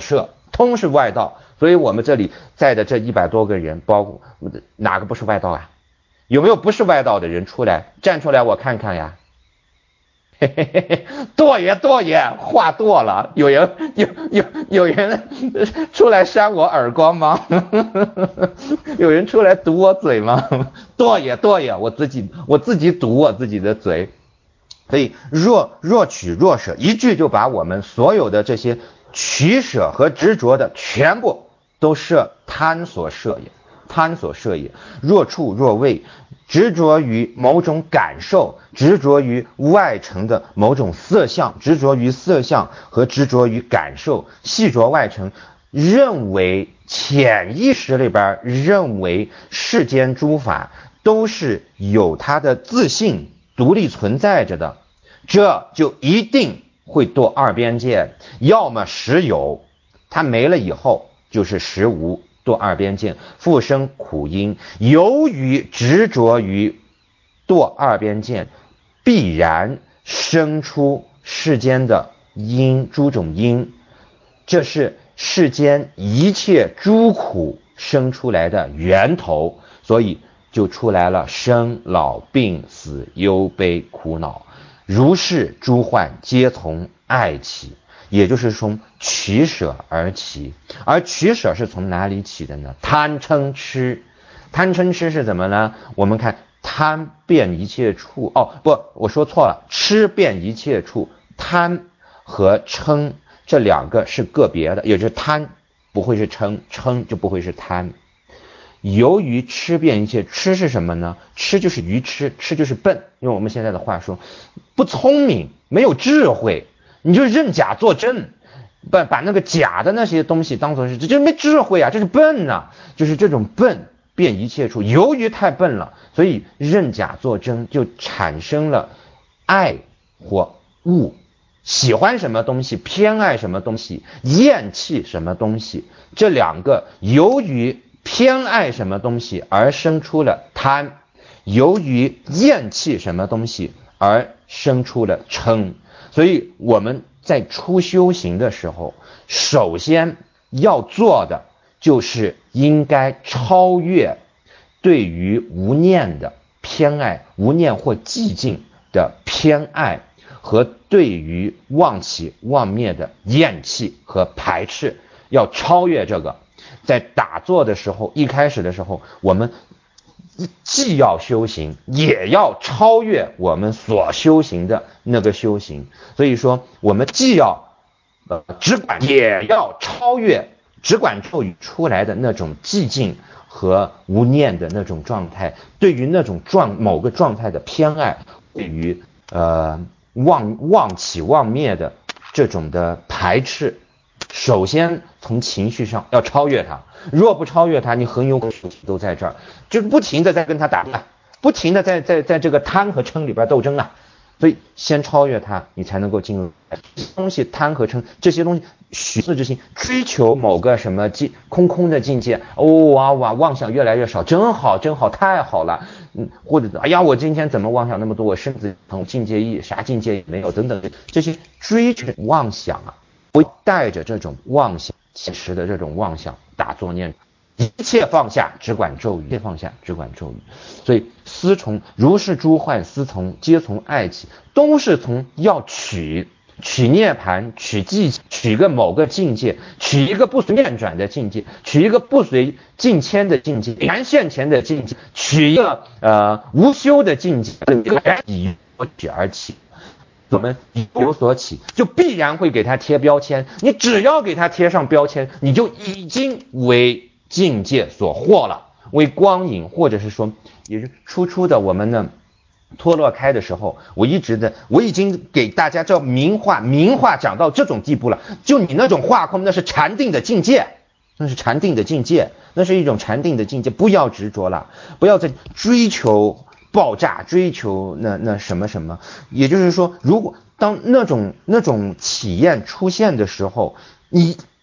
通是外道。所以我们这里在的这一百多个人，包括哪个不是外道啊？有没有不是外道的人出来站出来我看看呀？嘿嘿嘿嘿，剁爷剁爷，话剁了，有人有有有人出来扇我耳光吗？有人出来堵我嘴吗？剁爷剁爷，我自己我自己堵我自己的嘴。所以若若取若舍，一句就把我们所有的这些取舍和执着的全部都摄贪所摄也，贪所摄也。若处若位，执着于某种感受，执着于外层的某种色相，执着于色相和执着于感受，细着外层，认为潜意识里边认为世间诸法都是有它的自性独立存在着的，这就一定会堕二边界，要么实有，它没了以后就是实无，堕二边界，复生苦因。由于执着于堕二边界，必然生出世间的因，诸种因，这是世间一切诸苦生出来的源头，所以就出来了生老病死忧悲苦恼。如是诸患皆从爱起，也就是从取舍而起。而取舍是从哪里起的呢？贪嗔痴。贪嗔痴是怎么呢？我们看贪遍一切处，哦不，我说错了，痴遍一切处。贪和嗔这两个是个别的，也就是贪不会是嗔，嗔就不会是贪。由于痴遍一切，痴是什么呢？痴就是愚痴，痴就是笨，用我们现在的话说，不聪明，没有智慧，你就认假做真，把把那个假的那些东西当作是，这就没智慧啊，这是笨啊，就是这种笨遍一切处。由于太笨了，所以认假做真，就产生了爱或恶，喜欢什么东西，偏爱什么东西，厌弃什么东西。这两个由于偏爱什么东西而生出了贪，由于厌弃什么东西而生出了嗔。所以我们在初修行的时候，首先要做的就是应该超越对于无念的偏爱，无念或寂静的偏爱，和对于妄起妄灭的厌弃和排斥，要超越这个。在打坐的时候，一开始的时候，我们既要修行，也要超越我们所修行的那个修行。所以说，我们既要呃只管，也要超越只管咒语出来的那种寂静和无念的那种状态，对于那种状某个状态的偏爱，对于呃妄妄起妄灭的这种的排斥。首先从情绪上要超越它，若不超越它，你很有可能都在这儿，就是不停的在跟他打啊，不停的在在在这个贪和嗔里边斗争啊。所以先超越它，你才能够进入东西。贪和嗔这些东西，许次之心，追求某个什么境空空的境界，哦哇哇，妄想越来越少，真好真好，太好了。嗯，或者哎呀，我今天怎么妄想那么多，我身子疼，境界一啥境界也没有，等等，这些追求妄想啊，不带着这种妄想现实的这种妄想打坐念，一切放下，只管咒语，一切放下，只管咒语。所以思从如是诸幻，思从皆从爱起，都是从要取取涅盘，取寂，取一个某个境界，取一个不随念转的境界，取一个不随境迁的境界，然现前的境界，取一个呃无修的境界，以取而起。我们有所起，就必然会给它贴标签。你只要给它贴上标签，你就已经为境界所惑了，为光影，或者是说，也是初初的我们呢脱落开的时候，我一直的我已经给大家这名化名化讲到这种地步了。就你那种化空，那是禅定的境界，那是禅定的境界，那是一种禅定的境界。不要执着了，不要再追求爆炸，追求那那什么什么。也就是说，如果当那种那种体验出现的时候，你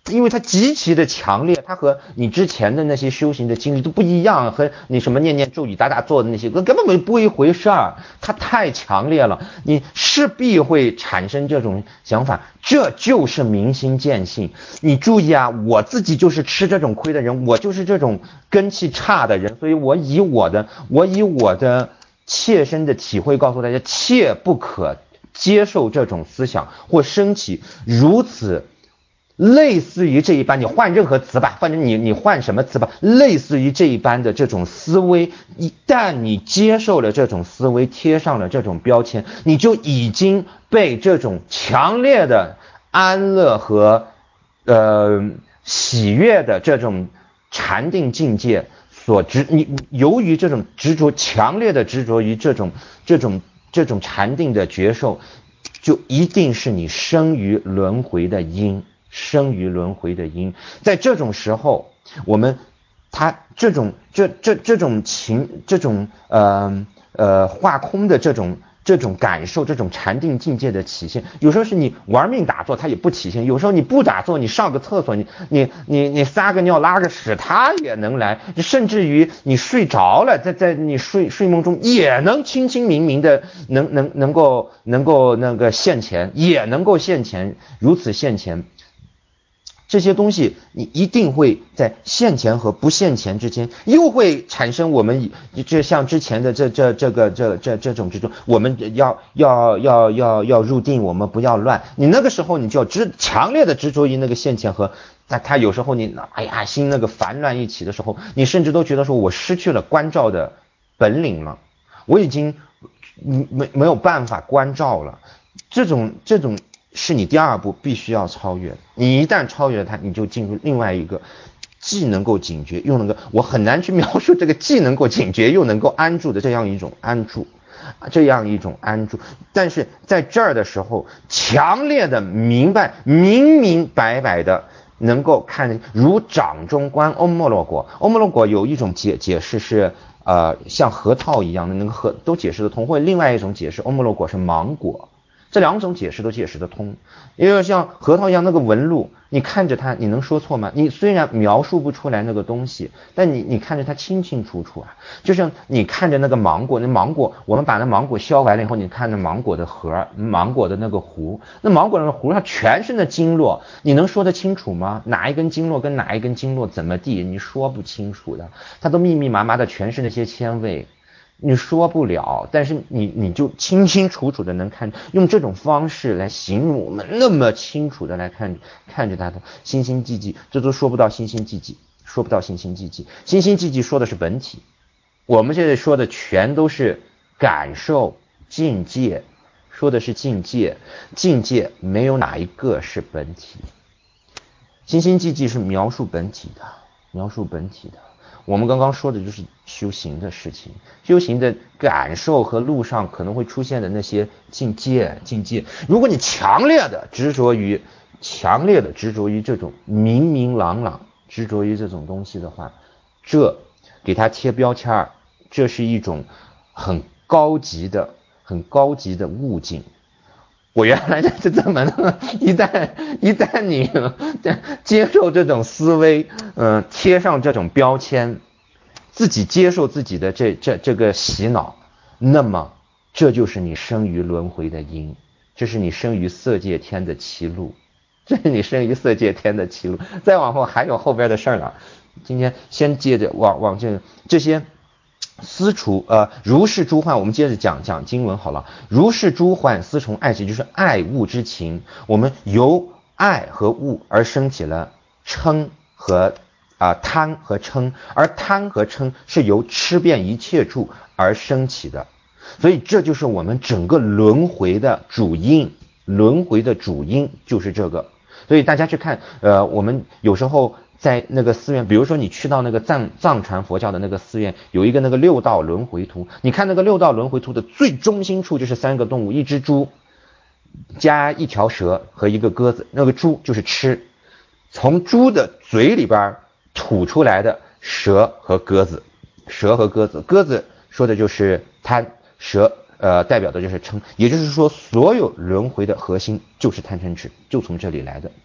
因为它极其的强烈，它和你之前的那些修行的经历都不一样，和你什么念念咒语、打打坐的那些根本不一回事儿，它太强烈了，你势必会产生这种想法，这就是明心见性。你注意啊，我自己就是吃这种亏的人，我就是这种根气差的人，所以我以我的我以我的切身的体会告诉大家，切不可接受这种思想或升起如此类似于这一般，你换任何词吧，反正你你换什么词吧，类似于这一般的这种思维，一旦你接受了这种思维，贴上了这种标签，你就已经被这种强烈的安乐和呃喜悦的这种禅定境界所执，你由于这种执着，强烈的执着于这种这种这种禅定的觉受，就一定是你生于轮回的因。生于轮回的因，在这种时候，我们他这种这这这种情这种呃呃化空的这种这种感受，这种禅定境界的体现，有时候是你玩命打坐，它也不体现；有时候你不打坐，你上个厕所，你你你你撒个尿拉个屎，它也能来；甚至于你睡着了，在在你睡睡梦中也能清清明明的能能能够能够那个现前，也能够现前，如此现前。这些东西你一定会在现前和不现前之间又会产生我们这像之前的这这这个这这这种之中，我们要要要要要入定，我们不要乱。你那个时候你就要执强烈的执着于那个现前和他他有时候你哎呀心那个烦乱一起的时候，你甚至都觉得说我失去了关照的本领了，我已经没没有办法关照了。这种这种是你第二步必须要超越，你一旦超越了它，你就进入另外一个既能够警觉又能够，我很难去描述这个既能够警觉又能够安住的这样一种安住，这样一种安住。但是在这儿的时候，强烈的明白，明明白白的能够看，如掌中观欧摩罗果。欧摩罗果有一种解解释是呃像核桃一样的，能够核都解释得通，或者另外一种解释，欧摩罗果是芒果。这两种解释都解释得通，因为像核桃一样那个纹路，你看着它，你能说错吗？你虽然描述不出来那个东西，但你你看着它清清楚楚啊。就像你看着那个芒果，那芒果我们把那芒果削完了以后，你看那芒果的核，芒果的那个核，那芒果的核上全是那经络，你能说得清楚吗？哪一根经络跟哪一根经络怎么地，你说不清楚的，它都密密麻麻的全是那些纤维。你说不了，但是你你就清清楚楚的能看，用这种方式来形容我们那么清楚的来看看着它的心心寂寂，这都说不到心心寂寂，说不到心心寂寂，心心寂寂说的是本体，我们现在说的全都是感受境界，说的是境界，境界没有哪一个是本体，心心寂寂是描述本体的，描述本体的。我们刚刚说的就是修行的事情，修行的感受和路上可能会出现的那些境界境界，如果你强烈的执着于强烈的执着于这种明明朗朗，执着于这种东西的话，这给它贴标签，这是一种很高级的很高级的悟境。我原来是这么的，一旦一旦你接受这种思维，呃，贴上这种标签，自己接受自己的这这这个洗脑，那么这就是你生于轮回的因，这是你生于色界天的歧路，这是你生于色界天的歧路。再往后还有后边的事儿呢，今天先接着往往这这些。思除呃如是诸幻，我们接着讲讲经文好了。如是诸幻思从爱起，就是爱恶之情。我们由爱和恶而生起了嗔和啊、呃、贪和嗔，而贪和嗔是由吃遍一切处而生起的。所以这就是我们整个轮回的主因，轮回的主因就是这个。所以大家去看，呃，我们有时候。在那个寺院，比如说你去到那个藏藏传佛教的那个寺院，有一个那个六道轮回图，你看那个六道轮回图的最中心处就是三个动物，一只猪加一条蛇和一个鸽子，那个猪就是吃，从猪的嘴里边吐出来的蛇和鸽子，蛇和鸽子，鸽子说的就是贪，蛇呃代表的就是嗔，也就是说所有轮回的核心就是贪嗔痴，就从这里来的。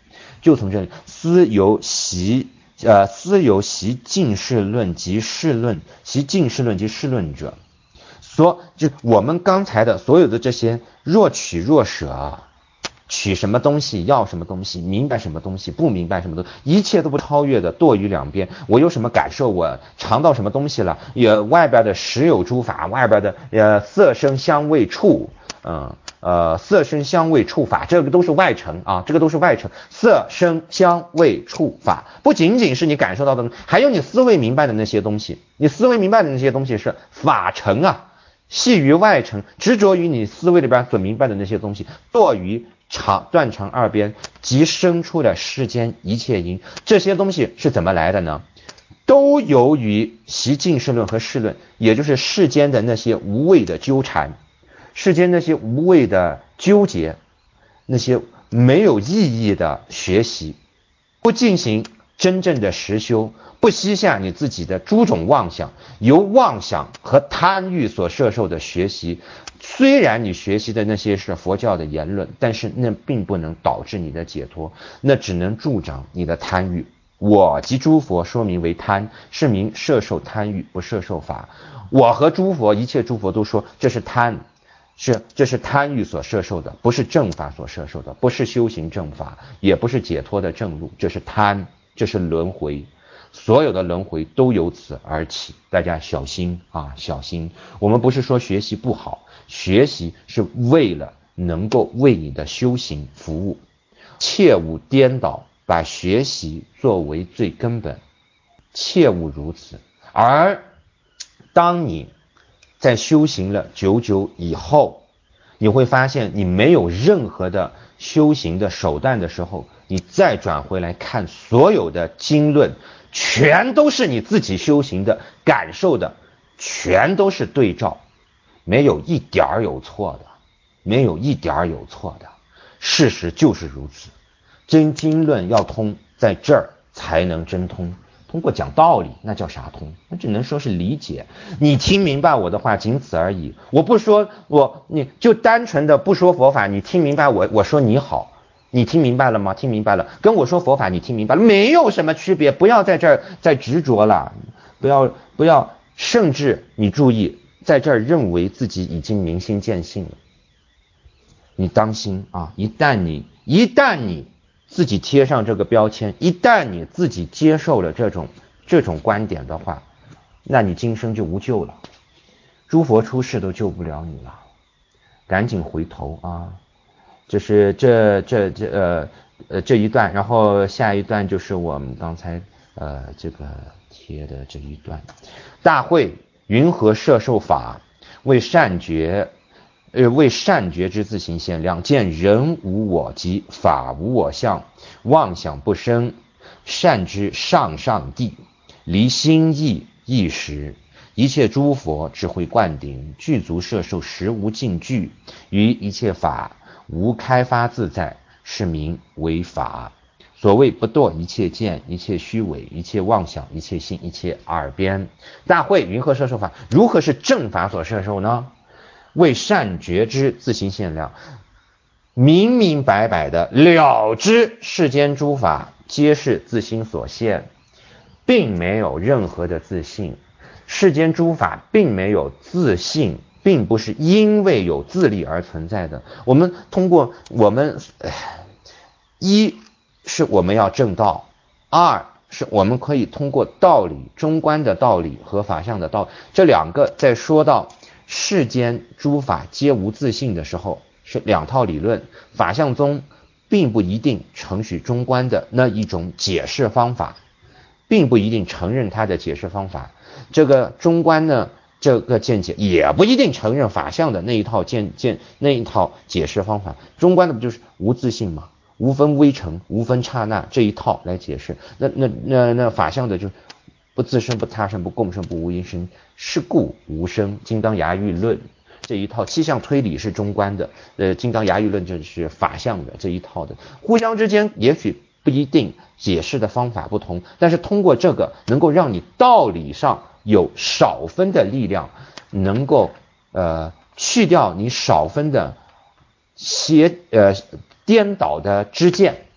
就从这里，思由习呃思由习尽事论及事论，习尽事论及事论者，所就我们刚才的所有的这些若取若舍，取什么东西要什么东西，明白什么东西不明白什么东西，一切都不超越的堕于两边。我有什么感受，我尝到什么东西了，也外边的实有诸法，外边的呃色声香味触，嗯呃色声香味触法，这个都是外层啊，这个都是外层。色声香味触法不仅仅是你感受到的，还有你思维明白的那些东西，你思维明白的那些东西是法层啊，系于外层，执着于你思维里边所明白的那些东西，堕于长断肠二边，即生出了世间一切因。这些东西是怎么来的呢？都由于习尽事论和事论，也就是世间的那些无谓的纠缠，世间那些无谓的纠结，那些没有意义的学习，不进行真正的实修，不惜下你自己的诸种妄想，由妄想和贪欲所摄受的学习，虽然你学习的那些是佛教的言论，但是那并不能导致你的解脱，那只能助长你的贪欲。我及诸佛说明为贪，是名摄受贪欲，不摄受法。我和诸佛，一切诸佛都说这是贪，是这是贪欲所摄受的，不是正法所摄受的，不是修行正法，也不是解脱的正路，这是贪，这是轮回。所有的轮回都由此而起，大家小心啊，小心。我们不是说学习不好，学习是为了能够为你的修行服务，切勿颠倒，把学习作为最根本，切勿如此。而当你在修行了久久以后，你会发现你没有任何的修行的手段的时候，你再转回来看所有的经论，全都是你自己修行的感受的，全都是对照，没有一点儿有错的，没有一点儿有错的，事实就是如此。真经论要通，在这儿才能真通。通过讲道理，那叫啥通？那只能说是理解。你听明白我的话，仅此而已。我不说我，你就单纯的不说佛法，你听明白我，我说你好，你听明白了吗？听明白了，跟我说佛法，你听明白了，没有什么区别。不要在这儿再执着了，不要不要，甚至你注意，在这儿认为自己已经明心见性了。你当心啊！一旦你一旦你自己贴上这个标签，一旦你自己接受了这种这种观点的话，那你今生就无救了，诸佛出世都救不了你了，赶紧回头啊！就是这这这呃呃这一段，然后下一段就是我们刚才呃这个贴的这一段。大会云何摄受法？为善觉。呃，为善觉之自行现量，见人无我及法无我相，妄想不生，善知上上地，离心意意识，一切诸佛智慧灌顶，具足摄受实无尽具，于一切法无开发自在，是名为法。所谓不堕一切见，一切虚伪，一切妄想，一切心，一切耳边。大会云何摄受法？如何是正法所摄受呢？为善觉之自行现量，明明白白的了知世间诸法皆是自心所现，并没有任何的自信。世间诸法并没有自信，并不是因为有自力而存在的。我们通过我们一是我们要正道，二是我们可以通过道理，中观的道理和法相的道理，这两个在说到世间诸法皆无自性的时候，是两套理论。法相宗并不一定承许中观的那一种解释方法，并不一定承认它的解释方法。这个中观呢，这个见解也不一定承认法相的那一套见见那一套解释方法。中观的不就是无自性吗？无分微尘，无分刹那这一套来解释。那那那那法相的就是不自生，不他生，不共生，不无因生，是故无生。金刚牙喻论这一套气象推理是中观的，呃，金刚牙喻论就是法相的这一套的，互相之间也许不一定解释的方法不同，但是通过这个能够让你道理上有少分的力量，能够呃去掉你少分的邪呃颠倒的知见，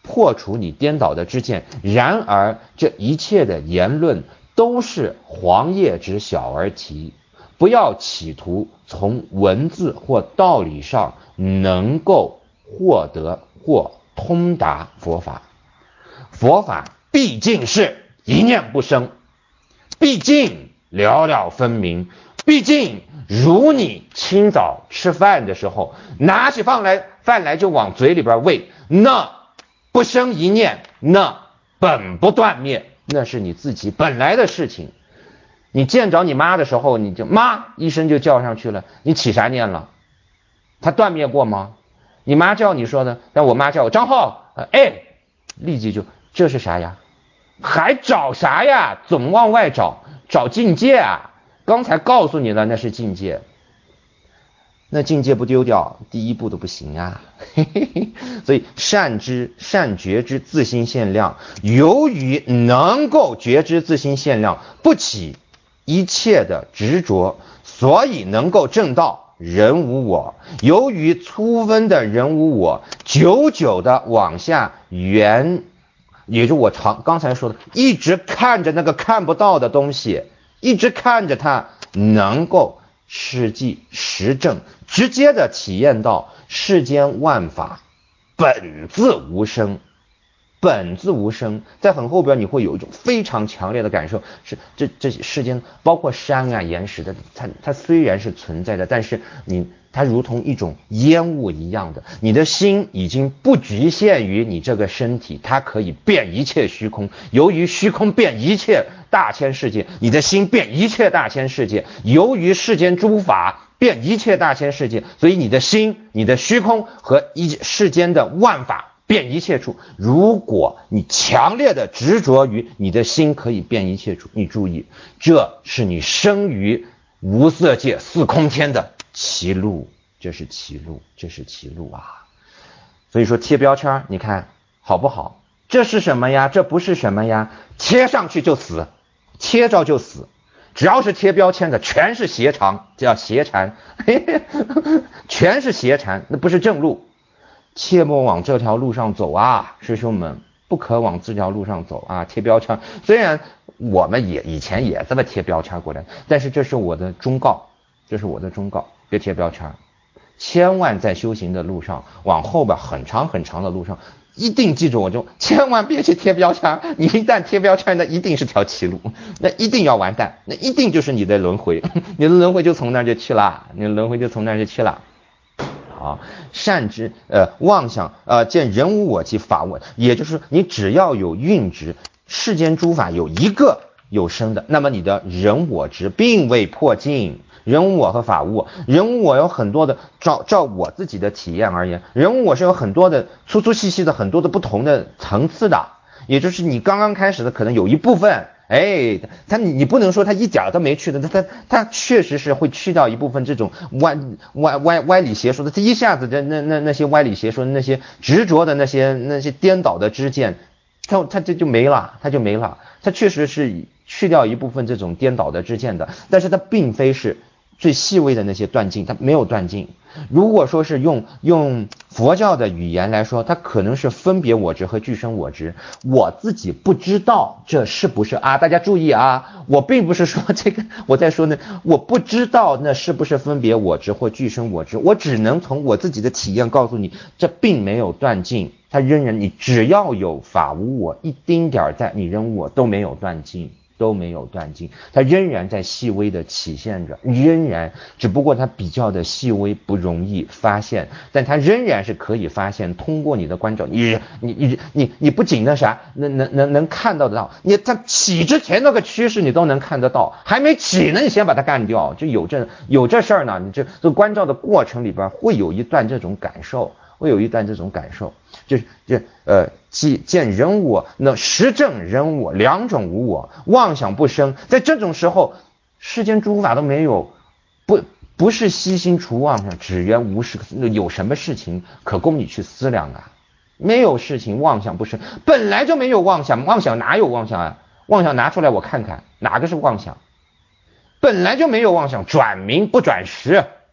破除你颠倒的知见。然而这一切的言论都是黄叶之小儿啼，不要企图从文字或道理上能够获得或通达佛法。佛法毕竟是一念不生，毕竟了了分明，毕竟如你清早吃饭的时候拿起饭来饭来就往嘴里边喂，那不生一念，那本不断灭，那是你自己本来的事情。你见着你妈的时候，你就妈一声就叫上去了，你起啥念了？他断灭过吗？你妈叫你说的，但我妈叫我张浩，哎，立即就这是啥呀？还找啥呀？总往外找，找境界啊！刚才告诉你了，那是境界。那境界不丢掉，第一步都不行啊！嘿嘿嘿。所以善知善觉知自心限量，由于能够觉知自心限量，不起一切的执着，所以能够证道人无我。由于粗分的人无我，久久的往下圆，也就我常刚才说的，一直看着那个看不到的东西，一直看着它，能够实际实证直接的体验到世间万法本自无生，本自无生。在很后边你会有一种非常强烈的感受，是这这世间包括山啊岩石的，它它虽然是存在的，但是你它如同一种烟雾一样的，你的心已经不局限于你这个身体，它可以遍一切虚空。由于虚空遍一切大千世界，你的心遍一切大千世界。由于世间诸法遍一切大千世界，所以你的心、你的虚空和一世间的万法遍一切处。如果你强烈的执着于你的心可以遍一切处，你注意，这是你生于无色界四空天的歧路，这是歧路，这是歧路啊！所以说贴标签，你看好不好？这是什么呀？这不是什么呀？贴上去就死，贴着就死。只要是贴标签的，全是邪常，叫邪禅，全是邪禅，那不是正路。切莫往这条路上走啊，师兄们，不可往这条路上走啊！贴标签，虽然我们也以前也这么贴标签过来，但是这是我的忠告，这是我的忠告，别贴标签。千万在修行的路上，往后边很长很长的路上，一定记住我就千万别去贴标签。你一旦贴标签，那一定是条歧路，那一定要完蛋，那一定就是你的轮回，你的轮回就从那儿就去了，你的轮回就从那儿就去了。好，善知呃妄想呃见人无我即法无我，也就是你只要有蕴执，世间诸法有一个有生的，那么你的人我执并未破尽。人无我和法无我，人无我有很多的，照照我自己的体验而言，人无我是有很多的粗粗细细的很多的不同的层次的，也就是你刚刚开始的可能有一部分，哎，他你不能说他一点都没去的，他他他确实是会去掉一部分这种歪歪歪歪理邪说的，他一下子的那那那些歪理邪说的那些执着的那些那些颠倒的知见，他他这就没了，他就没了，他确实是去掉一部分这种颠倒的知见的，但是他并非是最细微的那些断尽，它没有断尽。如果说是用用佛教的语言来说，它可能是分别我执和具生我执。我自己不知道这是不是啊？大家注意啊，我并不是说这个，我在说呢，我不知道那是不是分别我执或具生我执，我只能从我自己的体验告诉你，这并没有断尽，它仍然，你只要有法无我一丁点在，你人无我都没有断尽。都没有断尽，它仍然在细微的体现着，仍然只不过它比较的细微，不容易发现，但它仍然是可以发现。通过你的关照，你你你你你不仅那啥，能能能能看到得到，你它起之前那个趋势你都能看得到，还没起呢，你先把它干掉，就有这有这事儿呢。你这这关照的过程里边会有一段这种感受。会有一段这种感受，就是这呃，即见人无我，那实证人无我，两种无我，妄想不生。在这种时候，世间诸法都没有，不不是悉心除妄想，只缘无事。有什么事情可供你去思量啊？没有事情，妄想不生，本来就没有妄想，妄想哪有妄想啊？妄想拿出来我看看，哪个是妄想？本来就没有妄想，转名不转实。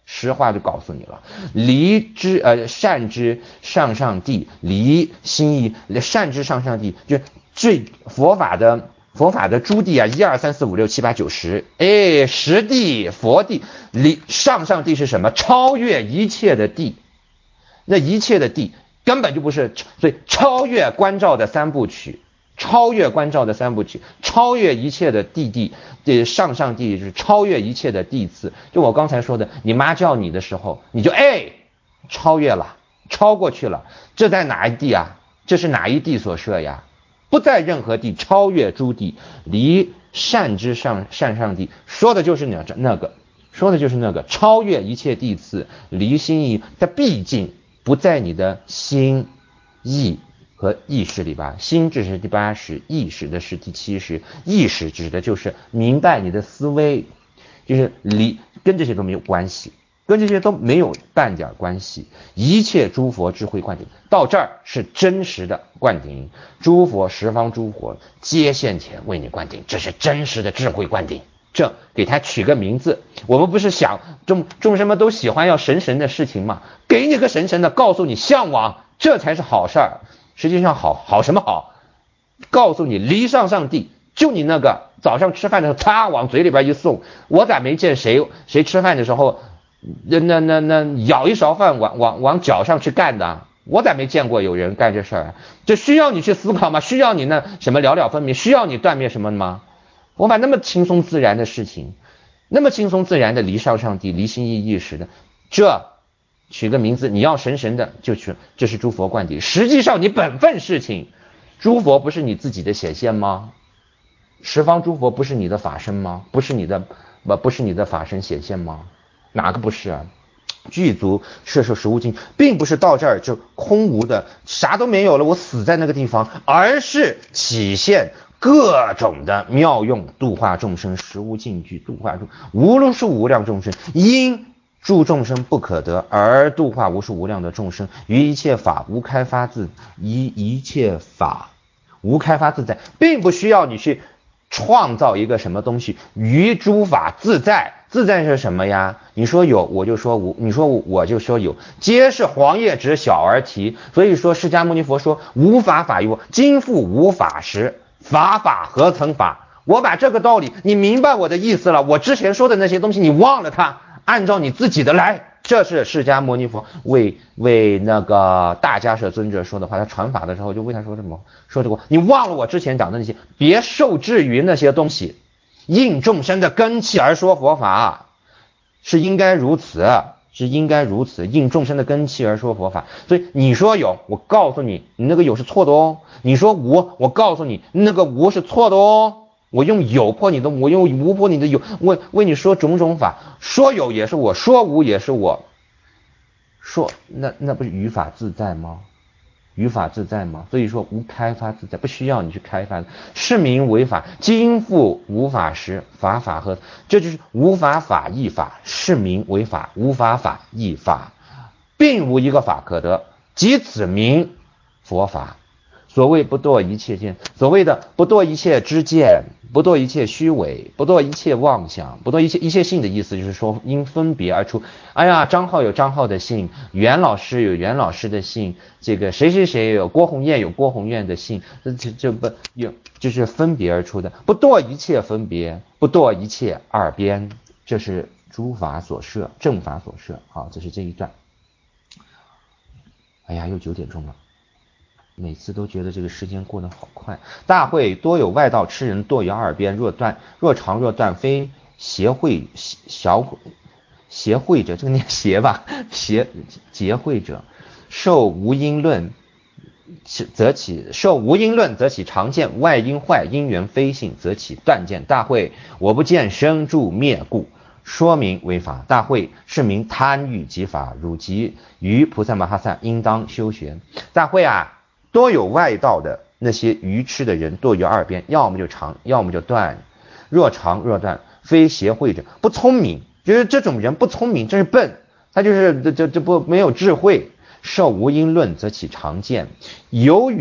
实话就告诉你了，离之呃善之上上帝，离心意，善之上上帝，就最佛法的佛法的诸地啊，一二三四五六七八九十，哎，十地佛地，离上上帝是什么？超越一切的地，那一切的地根本就不是，所以超越观照的三部曲。超越观照的三部曲，超越一切的地地，这上上帝是超越一切的地次。就我刚才说的，你妈叫你的时候，你就哎，超越了，超过去了。这在哪一地啊？这是哪一地所设呀？不在任何地，超越诸地，离善之上善上帝，说的就是那那个，说的就是那个超越一切地次，离心意，它毕竟不在你的心意和意识里吧，心智是第八识，意识的是第七识。意识指的就是明白你的思维，就是离跟这些都没有关系，跟这些都没有半点关系。一切诸佛智慧灌顶，到这儿是真实的灌顶，诸佛十方诸佛皆现前为你灌顶，这是真实的智慧灌顶。这给他取个名字，我们不是想众众生们都喜欢要神神的事情吗？给你个神神的，告诉你向往，这才是好事儿。实际上好好什么好？告诉你离上上帝，就你那个早上吃饭的时候，嚓往嘴里边一送，我咋没见谁谁吃饭的时候，那那那那舀一勺饭往往往脚上去干的？我咋没见过有人干这事儿？这需要你去思考吗？需要你那什么了了分明？需要你断灭什么吗？我把那么轻松自然的事情，那么轻松自然的离上上帝，离心意意识的，这。取个名字，你要神神的就去，这是诸佛灌顶。实际上你本分事情，诸佛不是你自己的显现吗？十方诸佛不是你的法身吗？不是你的不不是你的法身显现吗？哪个不是啊？具足摄受实无尽，并不是到这儿就空无的，啥都没有了，我死在那个地方，而是起现各种的妙用，度化众生，实无尽具，度化众无论是无量众生，因助众生不可得，而度化无数无量的众生，于一切法无开发自一一切法无开发自在，并不需要你去创造一个什么东西，于诸法自在。自在是什么呀？你说有我就说无，你说我就说有，皆是黄叶之小儿啼。所以说释迦牟尼佛说无法法于我，今复无法时，法法何曾法。我把这个道理你明白我的意思了，我之前说的那些东西你忘了它，按照你自己的来。这是释迦牟尼佛为为那个大迦叶尊者说的话，他传法的时候就为他说什么，说这个你忘了我之前讲的那些，别受制于那些东西，应众生的根器而说佛法，是应该如此，是应该如此，应众生的根器而说佛法。所以你说有，我告诉你，你那个有是错的哦；你说无，我告诉你，那个无是错的哦。我用有破你的无，用无破你的有，为为你说种种法，说有也是我，说无也是我，说那那不是语法自在吗？语法自在吗？所以说无开发自在，不需要你去开发的。是名为法，今复无法时，法法何？这就是无法法亦法，是名为法，无法法亦法，并无一个法可得，即此名佛法。所谓不堕一切见，所谓的不堕一切知见，不堕一切虚伪，不堕一切妄想，不堕一切一切性的意思，就是说因分别而出。哎呀，张浩有张浩的性，袁老师有袁老师的性，这个谁谁谁有郭红艳有郭红艳的性，这这这不有就是分别而出的，不堕一切分别，不堕一切二边，这是诸法所摄，正法所摄。好，这是这一段。哎呀，又九点钟了。每次都觉得这个时间过得好快。大会多有外道痴人堕于二边，若断若长若断，非邪会小邪会者，这个念邪吧，邪结会者，受无因论则起受无因论则起常见，外因坏因缘非性则起断见。大会我不见生住灭故，说明为法。大会是名贪欲即法，汝即于菩萨摩诃萨应当修学。大会啊，多有外道的那些愚痴的人堕于二边，要么就长，要么就断。若长若断，非邪会者，不聪明，就是这种人不聪明，真是笨，他就是这这这不没有智慧。受无因论则起常见，由于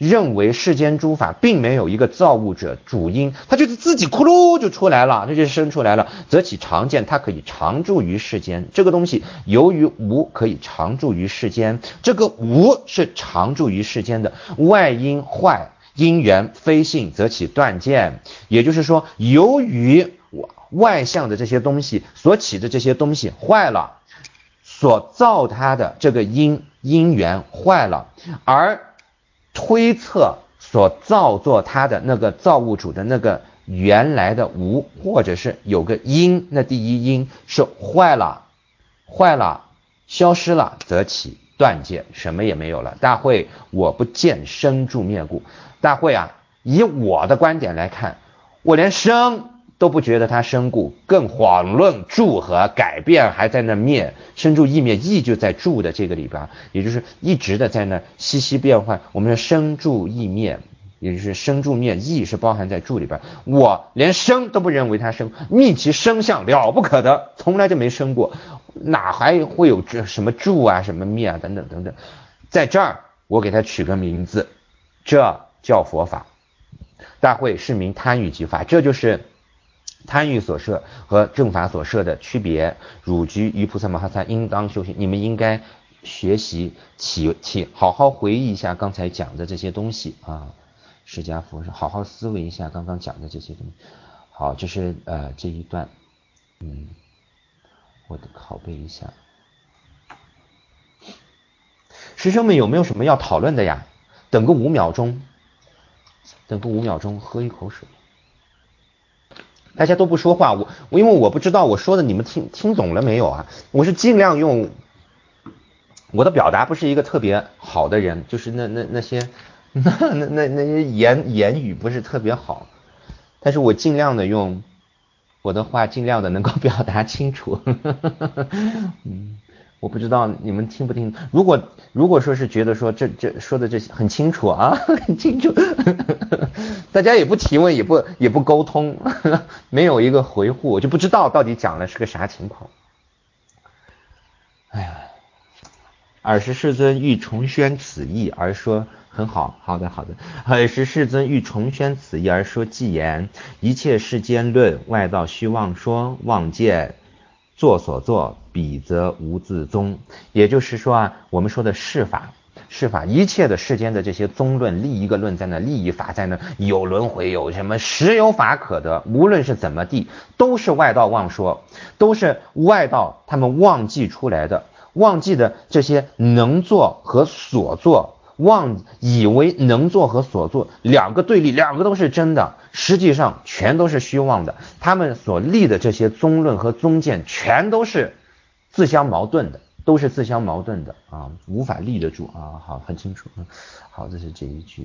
认为世间诸法并没有一个造物者主因，它就是自己咕噜就出来了，这就生出来了，则其常见，它可以常住于世间。这个东西由于无可以常住于世间，这个无是常住于世间的，外因坏因缘非性，则其断见。也就是说，由于外向的这些东西所起的这些东西坏了，所造它的这个因因缘坏了，而推测所造作它的那个造物主的那个原来的无，或者是有个因，那第一因是坏了坏了消失了，则起断见，什么也没有了。大会我不见生住灭故。大会啊，以我的观点来看，我连生都不觉得它生故，更遑论住和改变还在那灭，生住异灭，异就在住的这个里边，也就是一直的在那息息变换。我们说生住异灭，也就是生住灭，异是包含在住里边。我连生都不认为它生，觅其生相了不可得，从来就没生过，哪还会有这什么住啊什么灭啊等等等等。在这儿我给它取个名字，这叫佛法。大会是名贪欲即法，这就是贪欲所摄和正法所摄的区别。汝居于菩萨摩诃萨应当修行，你们应该学习起起好好回忆一下刚才讲的这些东西啊。释迦佛说好好思维一下刚刚讲的这些东西。好，这是呃这一段，嗯，我得拷贝一下。师兄们有没有什么要讨论的呀？等个五秒钟，等个五秒钟，喝一口水。大家都不说话，我我因为我不知道我说的你们听听懂了没有啊？我是尽量用我的表达，不是一个特别好的人，就是那那那些那那那那些言言语不是特别好，但是我尽量的用我的话尽量的能够表达清楚。嗯，我不知道你们听不听。如果如果说是觉得说这这说的这些很清楚啊，很清楚，大家也不提问，也不也不沟通，没有一个回复，我就不知道到底讲的是个啥情况。哎呀，尔时世尊欲重宣此意而说，很好，好的好的。尔时世尊欲重宣此意而说偈言：一切世间论，外道虚妄说，妄见作所作，彼则无自宗。也就是说啊，我们说的世法，世法一切的世间的这些宗论，立一个论在那，立一法在那，有轮回，有什么实有法可得，无论是怎么地，都是外道妄说，都是外道他们忘记出来的，忘记的这些能做和所做，忘以为能做和所做两个对立，两个都是真的，实际上全都是虚妄的。他们所立的这些宗论和宗见，全都是自相矛盾的，都是自相矛盾的啊，无法立得住啊。好，很清楚。好，这是这一句。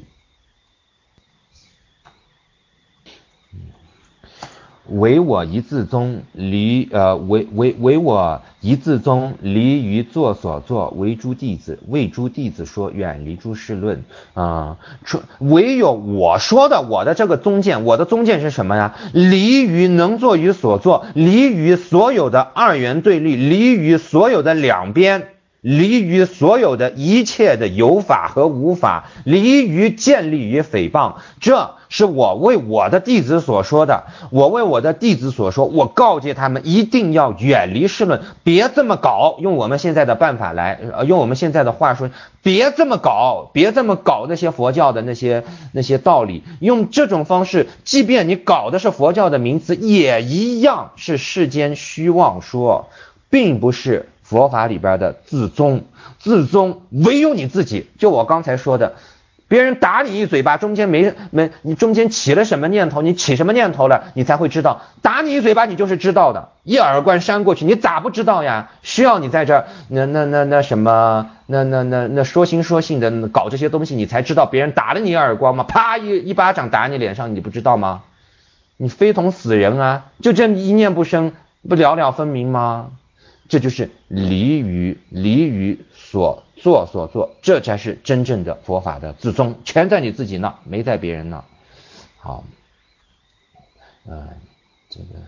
唯我一自宗，离呃唯唯唯我一自宗，离于作所作，为诸弟子，为诸弟子说，远离诸事论啊、呃。唯有我说的，我的这个宗见，我的宗见是什么呀？离于能作于所作，离于所有的二元对立，离于所有的两边。离于所有的一切的有法和无法，离于建立与诽谤，这是我为我的弟子所说的。我为我的弟子所说，我告诫他们一定要远离世论，别这么搞。用我们现在的办法来，呃，用我们现在的话说，别这么搞，别这么搞那些佛教的那些那些道理。用这种方式，即便你搞的是佛教的名词，也一样是世间虚妄说，并不是佛法里边的自宗。自宗唯有你自己。就我刚才说的，别人打你一嘴巴，中间没没你中间起了什么念头，你起什么念头了，你才会知道。打你一嘴巴，你就是知道的，一耳光扇过去，你咋不知道呀？需要你在这儿那那那那什么那那那那说心说性的搞这些东西，你才知道别人打了你一耳光吗？啪一一巴掌打你脸上，你不知道吗？你非同死人啊！就这一念不生，不了了分明吗？这就是离于离于所作所作，这才是真正的佛法的自宗，全在你自己那，没在别人那。好，呃，这个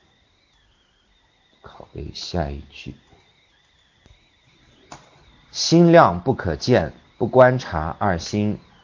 拷贝下一句：心量不可见，不观察二心，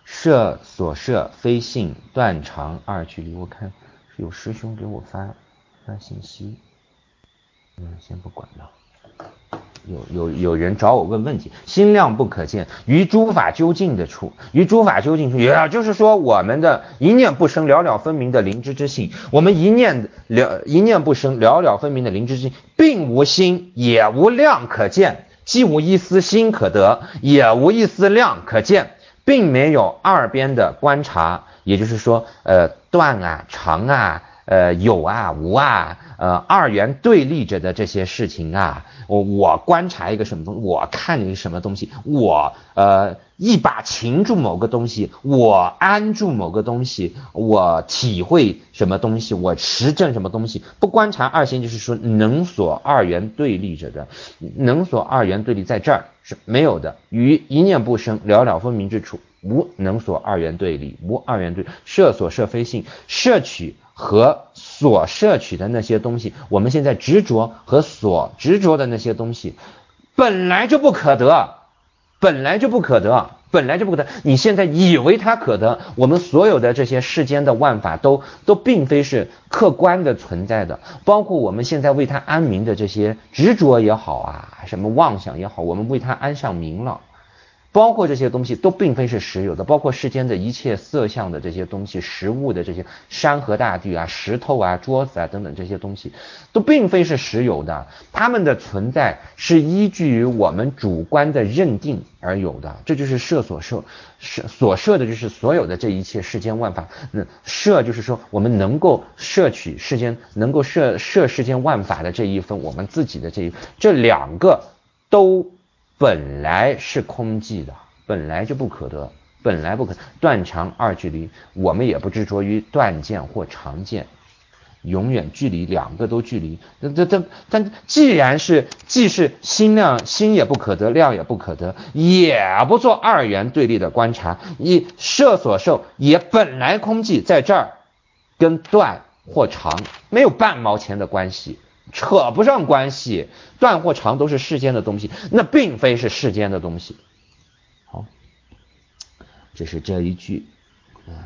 摄所摄非性，断肠二距离。我看有师兄给我发发信息，嗯，先不管了。有有有人找我问问题，心量不可见，于诸法究竟的处，于诸法究竟处，也就是说，我们的一念不生，了了分明的灵知之性，我们一念了一念不生，了了分明的灵知之性，并无心，也无量可见，既无一丝心可得，也无一丝量可见，并没有二边的观察，也就是说，呃，断啊，长啊。呃，有啊，无啊，呃，二元对立着的这些事情啊，我我观察一个什么东西，我看一个什么东西，我呃一把擒住某个东西，我安住某个东西，我体会什么东西，我实证什么东西，不观察二心，就是说能所二元对立着的，能所二元对立在这儿是没有的，于一念不生，了了分明之处，无能所二元对立，无二元对立，摄所摄非性，摄取和所摄取的那些东西，我们现在执着和所执着的那些东西，本来就不可得，本来就不可得，本来就不可得。你现在以为它可得，我们所有的这些世间的万法都都并非是客观的存在的，包括我们现在为它安名的这些执着也好啊，什么妄想也好，我们为它安上名了。包括这些东西都并非是实有的，包括世间的一切色相的这些东西，实物的这些山河大地啊、石头啊、桌子啊等等这些东西，都并非是实有的，它们的存在是依据于我们主观的认定而有的，这就是摄所摄，所摄的就是所有的这一切世间万法。那摄就是说我们能够摄取世间，能够摄摄世间万法的这一份，我们自己的这一这两个都。本来是空寂的，本来就不可得，本来不可断长二距离，我们也不执着于断见或长见，永远距离两个都距离。这这但既然是既是心量，心也不可得，量也不可得，也不做二元对立的观察，以摄所受也本来空寂，在这儿跟断或长没有半毛钱的关系。扯不上关系，断或长都是世间的东西，那并非是世间的东西。好，这是这一句，嗯、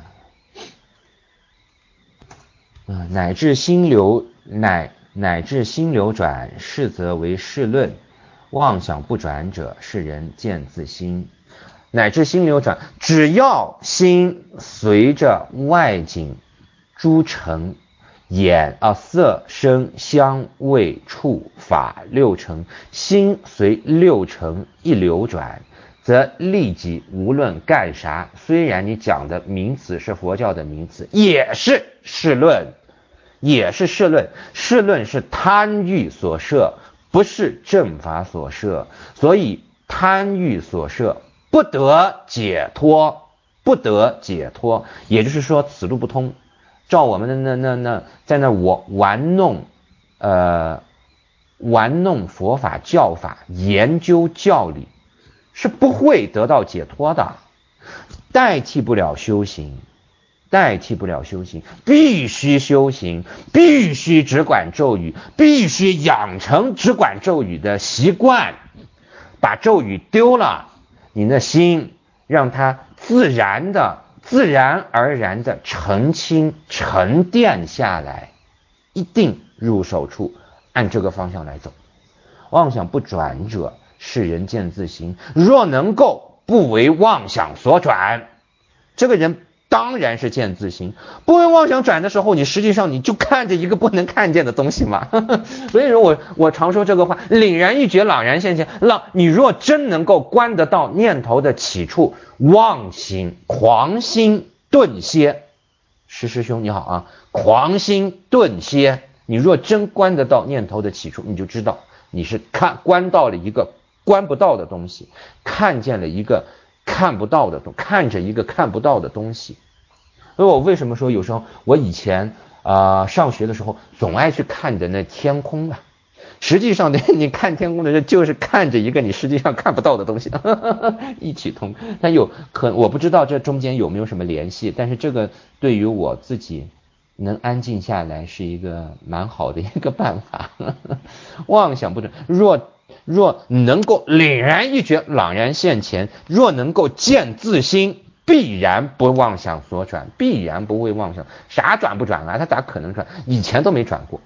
呃，乃至心流乃乃至心流转，是则为事论。妄想不转者，是人见自心。乃至心流转，只要心随着外境诸尘。眼啊，色声香味触法六尘，心随六尘一流转，则立即无论干啥，虽然你讲的名词是佛教的名词，也是事论，也是事论。事论是贪欲所摄，不是正法所摄，所以贪欲所摄不得解脱，不得解脱，也就是说此路不通。照我们的那那那在那我玩弄呃玩弄佛法教法，研究教理，是不会得到解脱的，代替不了修行，代替不了修行，必须修行，必须只管咒语，必须养成只管咒语的习惯，把咒语丢了，你的心让它自然的自然而然的澄清沉淀下来，一定入手处，按这个方向来走。妄想不转者，是人见自心。若能够不为妄想所转，这个人当然是见自心。不为妄想转的时候，你实际上你就看着一个不能看见的东西嘛。所以说我我常说这个话，凛然一觉，朗然现前。朗，你若真能够观得到念头的起处，妄心狂心顿歇。石师兄你好啊，狂心顿歇。你若真观得到念头的起处，你就知道你是看观到了一个观不到的东西，看见了一个看不到的东看着一个看不到的东西。所以我为什么说有时候我以前啊、呃、上学的时候总爱去看着那天空啊，实际上呢，你看天空的人就是看着一个你实际上看不到的东西，异曲同。但有可我不知道这中间有没有什么联系，但是这个对于我自己能安静下来是一个蛮好的一个办法。妄想不准，若若能够凛然一觉，朗然现前，若能够见自心， 必然不妄想所转，必然不会妄想，啥转不转啊？他咋可能转？以前都没转过。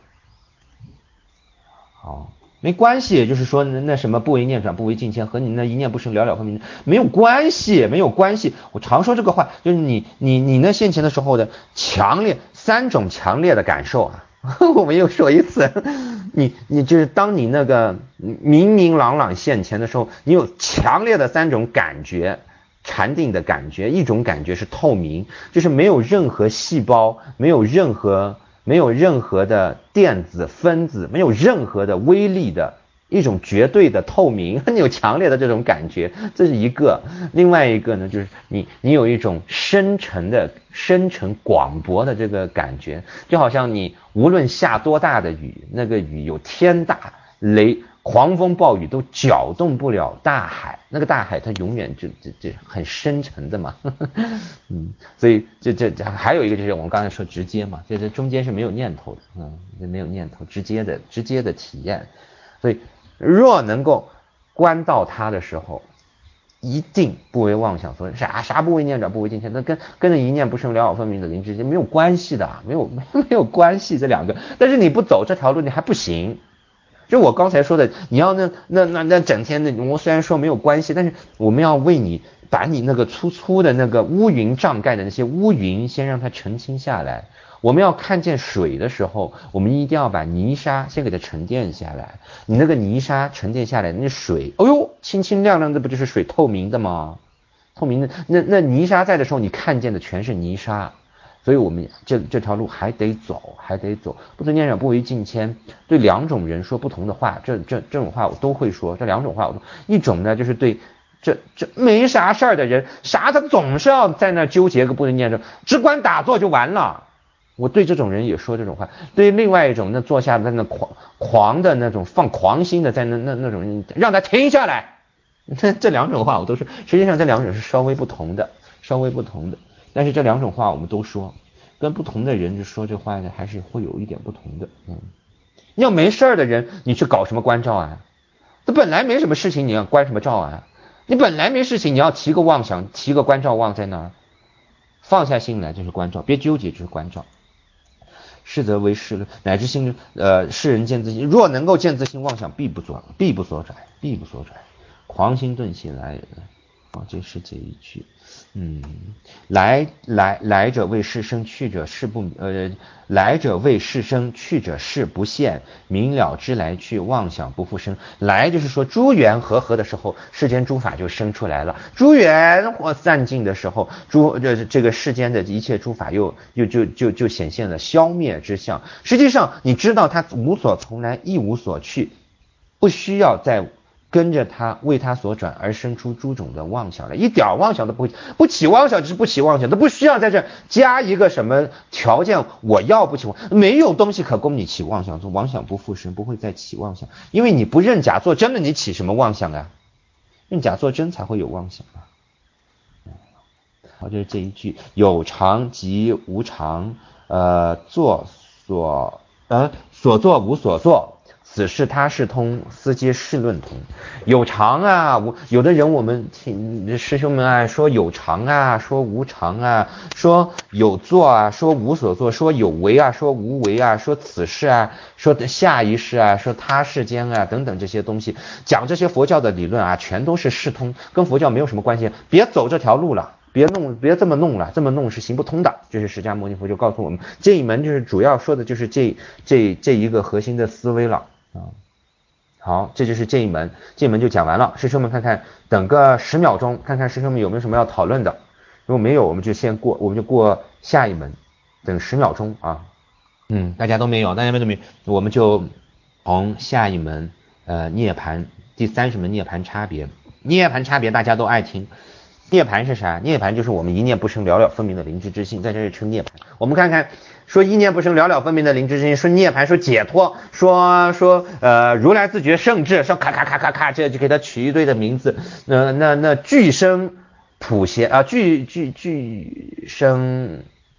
好，没关系，就是说那什么不为念转，不为境迁，和你那一念不生了了分明没有关系，没有关系。我常说这个话，就是你你你那现前的时候的强烈三种强烈的感受啊。我们又说一次，你你就是当你那个明明朗朗现前的时候，你有强烈的三种感觉。禅定的感觉，一种感觉是透明，就是没有任何细胞，没有任何没有任何的电子分子，没有任何的微粒的一种绝对的透明，你有强烈的这种感觉，这是一个。另外一个呢，就是你你有一种深沉的深沉广博的这个感觉，就好像你无论下多大的雨，那个雨有天大雷狂风暴雨都搅动不了大海，那个大海它永远就就就很深沉的嘛。嗯，所以这这还有一个就是我们刚才说直接嘛，这这中间是没有念头的，嗯，没有念头，直接的直接的体验。所以若能够观到它的时候，一定不为妄想所转，啥啥不为念转，不为境迁，那跟跟着一念不生了了分明的灵之间没有关系的，没有没有关系这两个。但是你不走这条路，你还不行。就我刚才说的，你要那那那那整天的，我虽然说没有关系，但是我们要为你把你那个粗粗的那个乌云障盖的那些乌云先让它澄清下来。我们要看见水的时候，我们一定要把泥沙先给它沉淀下来。你那个泥沙沉淀下来，那水，哎呦，清清亮亮的，不就是水透明的吗？透明的，那那泥沙在的时候，你看见的全是泥沙。所以我们这这条路还得走，还得走，不存念转，不为境迁。对两种人说不同的话，这这这种话我都会说。这两种话我都，一种呢就是对这这没啥事儿的人，啥他总是要在那纠结个不能念转，只管打坐就完了。我对这种人也说这种话。对另外一种，那坐下在那狂狂的那种放狂心的，在那那那种人，让他停下来。这这两种话我都说，实际上这两种是稍微不同的，稍微不同的。但是这两种话我们都说，跟不同的人就说这话呢，还是会有一点不同的。嗯，要没事儿的人，你去搞什么关照啊？他本来没什么事情，你要关什么照啊？你本来没事情，你要提个妄想，提个关照妄在那儿，放下心来就是关照，别纠结就是关照。是则为是，乃至心呃世人见自心，若能够见自心妄想，必不转，必不所转，必不所转，狂心顿息来也。哦，这是这一句。嗯，来来来者为是生，去者是不呃，来者为是生，去者是不现，明了之来去，妄想不复生。来就是说诸缘和合的时候，世间诸法就生出来了；诸缘或散尽的时候，诸这这个世间的一切诸法又又就就就显现了消灭之相。实际上，你知道它无所从来，亦无所去，不需要再跟着他为他所转而生出诸种的妄想来，一点妄想都不会，不起妄想就是不起妄想，都不需要在这加一个什么条件，我要不起妄，没有东西可供你起妄想，说妄想不复生，不会再起妄想，因为你不认假作真的，你起什么妄想啊？认假作真才会有妄想啊。好，这是这一句，有常即无常，呃，作所呃所作无所作。此事他事通，斯皆事论同。有常啊，无有的人我们听师兄们啊说有常啊，说无常啊，说有作啊，说无所作，说有为啊，说无为啊，说此事啊，说下一世啊，说他世间啊等等这些东西，讲这些佛教的理论啊，全都是事通，跟佛教没有什么关系，别走这条路了。别弄，别这么弄了，这么弄是行不通的。这是释迦牟尼佛就告诉我们，这一门就是主要说的就是这这这一个核心的思维了啊。好，这就是这一门，这一门就讲完了。师兄们看看，等个十秒钟，看看师兄们有没有什么要讨论的。如果没有，我们就先过，我们就过下一门，等十秒钟啊。嗯，大家都没有，大家都没有，我们就从下一门呃涅槃第三十门涅槃差别，涅槃差别大家都爱听。涅槃是啥？涅槃就是我们一念不生了了分明的灵知之性，在这里称涅槃。我们看看，说一念不生了了分明的灵知之性，说涅槃，说解脱，说说呃如来自觉圣智，说咔咔咔咔咔，这就给他取一堆的名字。那那那具生普贤啊，具具具生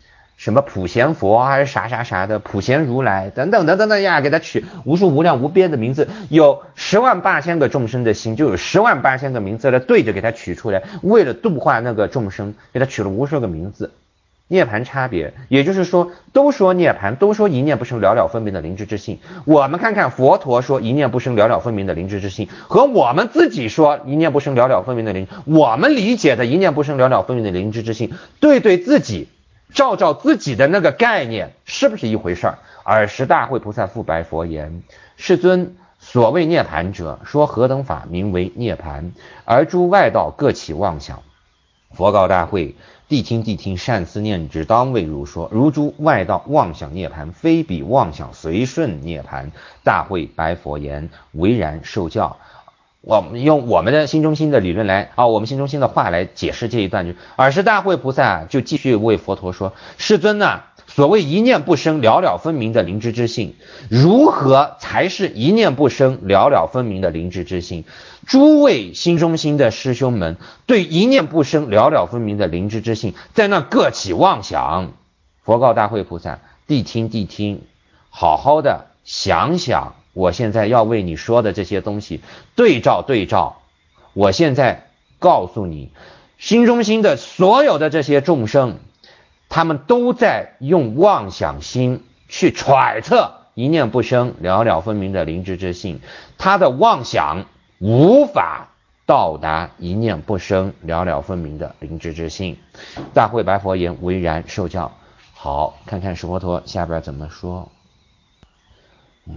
什么普贤佛还是啥啥啥的普贤如来等等等等等呀，给他取无数无量无边的名字，有十万八千个众生的心，就有十万八千个名字来对着给他取出来，为了度化那个众生，给他取了无数个名字。涅槃差别，也就是说，都说涅槃，都说一念不生了了分明的灵知之性。我们看看佛陀说一念不生了了分明的灵知之性，和我们自己说一念不生了了分明的灵，我们理解的一念不生了了分明的灵知之性，对对自己，照照自己的那个概念，是不是一回事儿？尔时大慧菩萨复白佛言：世尊，所谓涅槃者，说何等法名为涅槃？而诸外道各起妄想。佛告大慧：谛听谛听，善思念之，当为如说。如诸外道妄想涅槃，非彼妄想随顺涅槃。大慧白佛言：唯然，受教。我们用我们的心中心的理论来啊，我们心中心的话来解释这一段，就尔时大慧菩萨就继续为佛陀说：世尊呐、啊，所谓一念不生了了分明的灵知之性，如何才是一念不生了了分明的灵知之性？诸位心中心的师兄们，对一念不生了了分明的灵知之性，在那各起妄想。佛告大慧菩萨：谛听谛听，好好的想想，我现在要为你说的这些东西，对照对照。我现在告诉你，心中心的所有的这些众生，他们都在用妄想心去揣测一念不生了了分明的灵知之性，他的妄想无法到达一念不生了了分明的灵知之性。大慧白佛言：唯然，受教。好，看看释佛陀下边怎么说。嗯，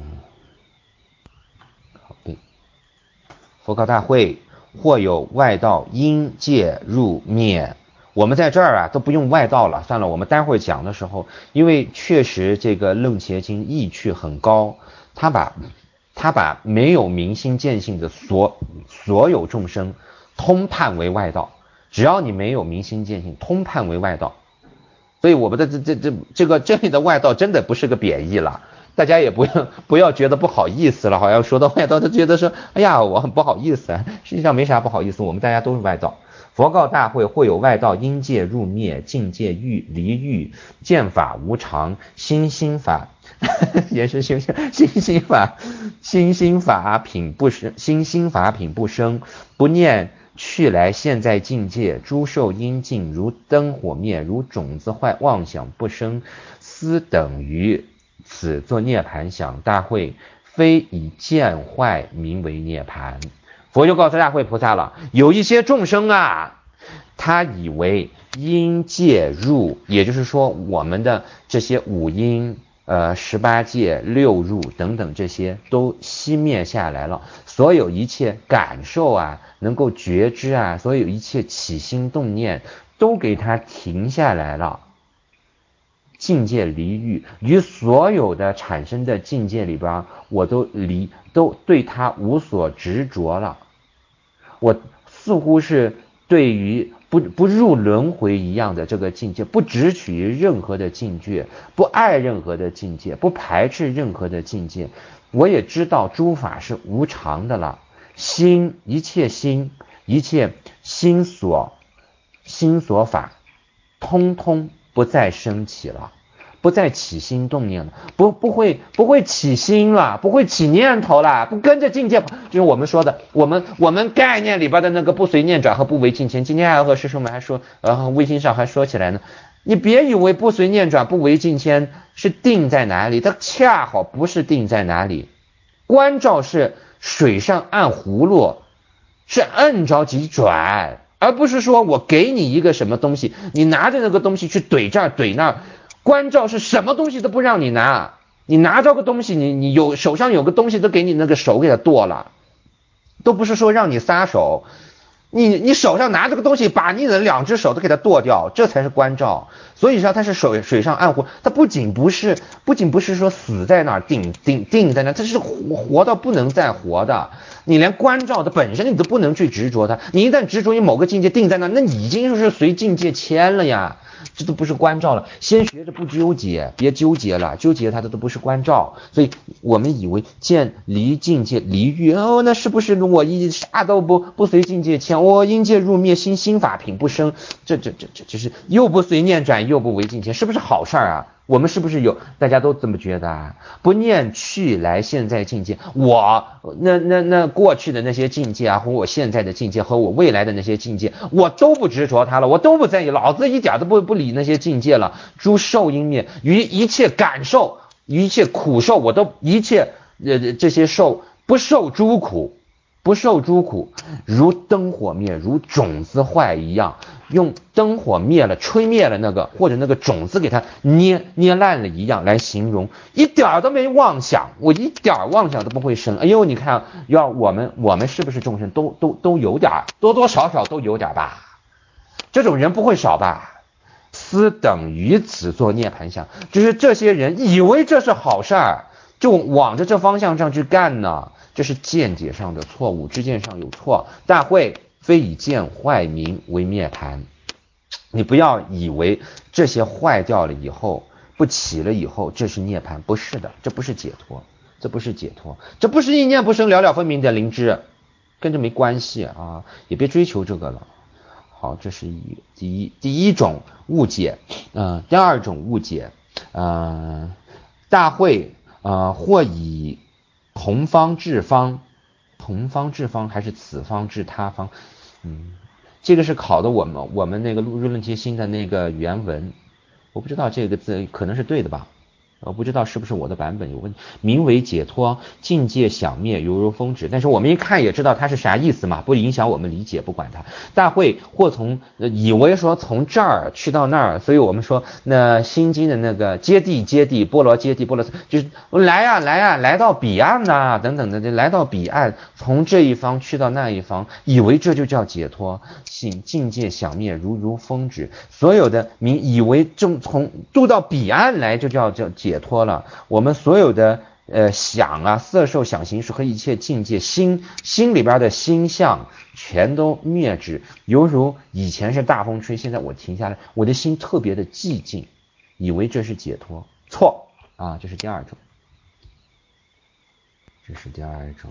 好背。佛告大慧：或有外道因戒入灭。我们在这儿啊都不用外道了，算了，我们待会儿讲的时候，因为确实这个楞伽经意趣很高，他把他把没有明心见性的所所有众生通判为外道，只要你没有明心见性，通判为外道。所以我们的这这这这个这里的外道真的不是个贬义了，大家也不要不要觉得不好意思了，好像说到外道就觉得说，哎呀，我很不好意思啊，实际上没啥不好意思，我们大家都是外道。佛告大慧：或有外道因戒入灭，境界欲离欲，见法无常，心心法也是心心心法心心法品不生，心心法品不生，不念去来现在境界，诸受因尽，如灯火灭，如种子坏，妄想不生，斯等于此作涅盘想。大慧：非以见坏名为涅盘。佛就告诉大慧菩萨了，有一些众生啊，他以为因戒入，也就是说我们的这些五阴呃十八界六入等等这些都熄灭下来了，所有一切感受啊，能够觉知啊，所有一切起心动念都给他停下来了。境界离欲，于所有的产生的境界里边，我都离都对他无所执着了。我似乎是对于不不入轮回一样的这个境界，不执取于任何的境界，不爱任何的境界，不排斥任何的境界。我也知道诸法是无常的了，心一切心一切心所心所法，通通不再升起了，不再起心动念了，不不会不会起心了，不会起念头了，不跟着境界，就是我们说的，我们我们概念里边的那个不随念转和不为境迁。今天还和师兄们还说，呃，微信上还说起来呢。你别以为不随念转不为境迁是定在哪里，它恰好不是定在哪里。观照是水上按葫芦，是按着即转，而不是说我给你一个什么东西，你拿着那个东西去怼这儿怼那儿。观照是什么东西都不让你拿，你拿着个东西，你你有手上有个东西都给你那个手给它剁了，都不是说让你撒手，你你手上拿这个东西，把你的两只手都给它剁掉，这才是观照。所以说它是水水上按葫，它不仅不是不仅不是说死在那儿定定定在那，它是活活到不能再活的。你连观照的本身你都不能去执着它，你一旦执着于某个境界定在那，那你已经是随境界迁了呀。 这都不是关照了。先学着不纠结，别纠结了，纠结它的都不是关照。所以我们以为见离境界离欲，哦，那是不是我一啥都不不随境界迁，我、哦、因界入灭心心法品不生，这这这这就是又不随念转，又不为境迁，是不是好事儿啊？我们是不是有大家都这么觉得啊？不念去来现在境界，我那那那过去的那些境界啊，和我现在的境界和我未来的那些境界，我都不执着它了，我都不在意，老子一点都不不理那些境界了。诸受因灭，于一切感受，一切苦受，我都一切呃这些受不受诸苦，不受诸苦，如灯火灭，如种子坏一样。用灯火灭了，吹灭了那个，或者那个种子给它捏捏烂了一样来形容，一点都没妄想，我一点妄想都不会生。哎呦，你看，要我们我们是不是众生都都都有点，多多少少都有点吧？这种人不会少吧？斯等于此做涅盘相，就是这些人以为这是好事儿，就往着这方向上去干呢，这是见解上的错误，知见上有错。大会非以见坏名为涅盘，你不要以为这些坏掉了以后，不起了以后，这是涅盘，不是的，这不是解脱，这不是解脱，这不是一念不生了了分明的灵知，跟这没关系啊，也别追求这个了。好，这是一第一第一种误解，呃，第二种误解，呃，大会呃或以同方治方，同方治方还是此方治他方？嗯，这个是考的我们我们那个入论贴心的那个原文，我不知道这个字可能是对的吧，我不知道是不是我的版本有问题。名为解脱，境界想灭，犹如风止。但是我们一看也知道它是啥意思嘛，不影响我们理解，不管它。大会或从、呃、以为说从这儿去到那儿，所以我们说那心经的那个接地接地波罗接地波罗就是来呀、啊、来呀、啊、来到彼岸呐、啊、等等的，来到彼岸，从这一方去到那一方，以为这就叫解脱。境境界想灭，如如风止。所有的民以为正从渡到彼岸来就叫叫解脱了。我们所有的呃想啊色受想行识和一切境界心心里边的心相全都灭止，犹如以前是大风吹，现在我停下来，我的心特别的寂静，以为这是解脱，错啊，这是第二种，这是第二种。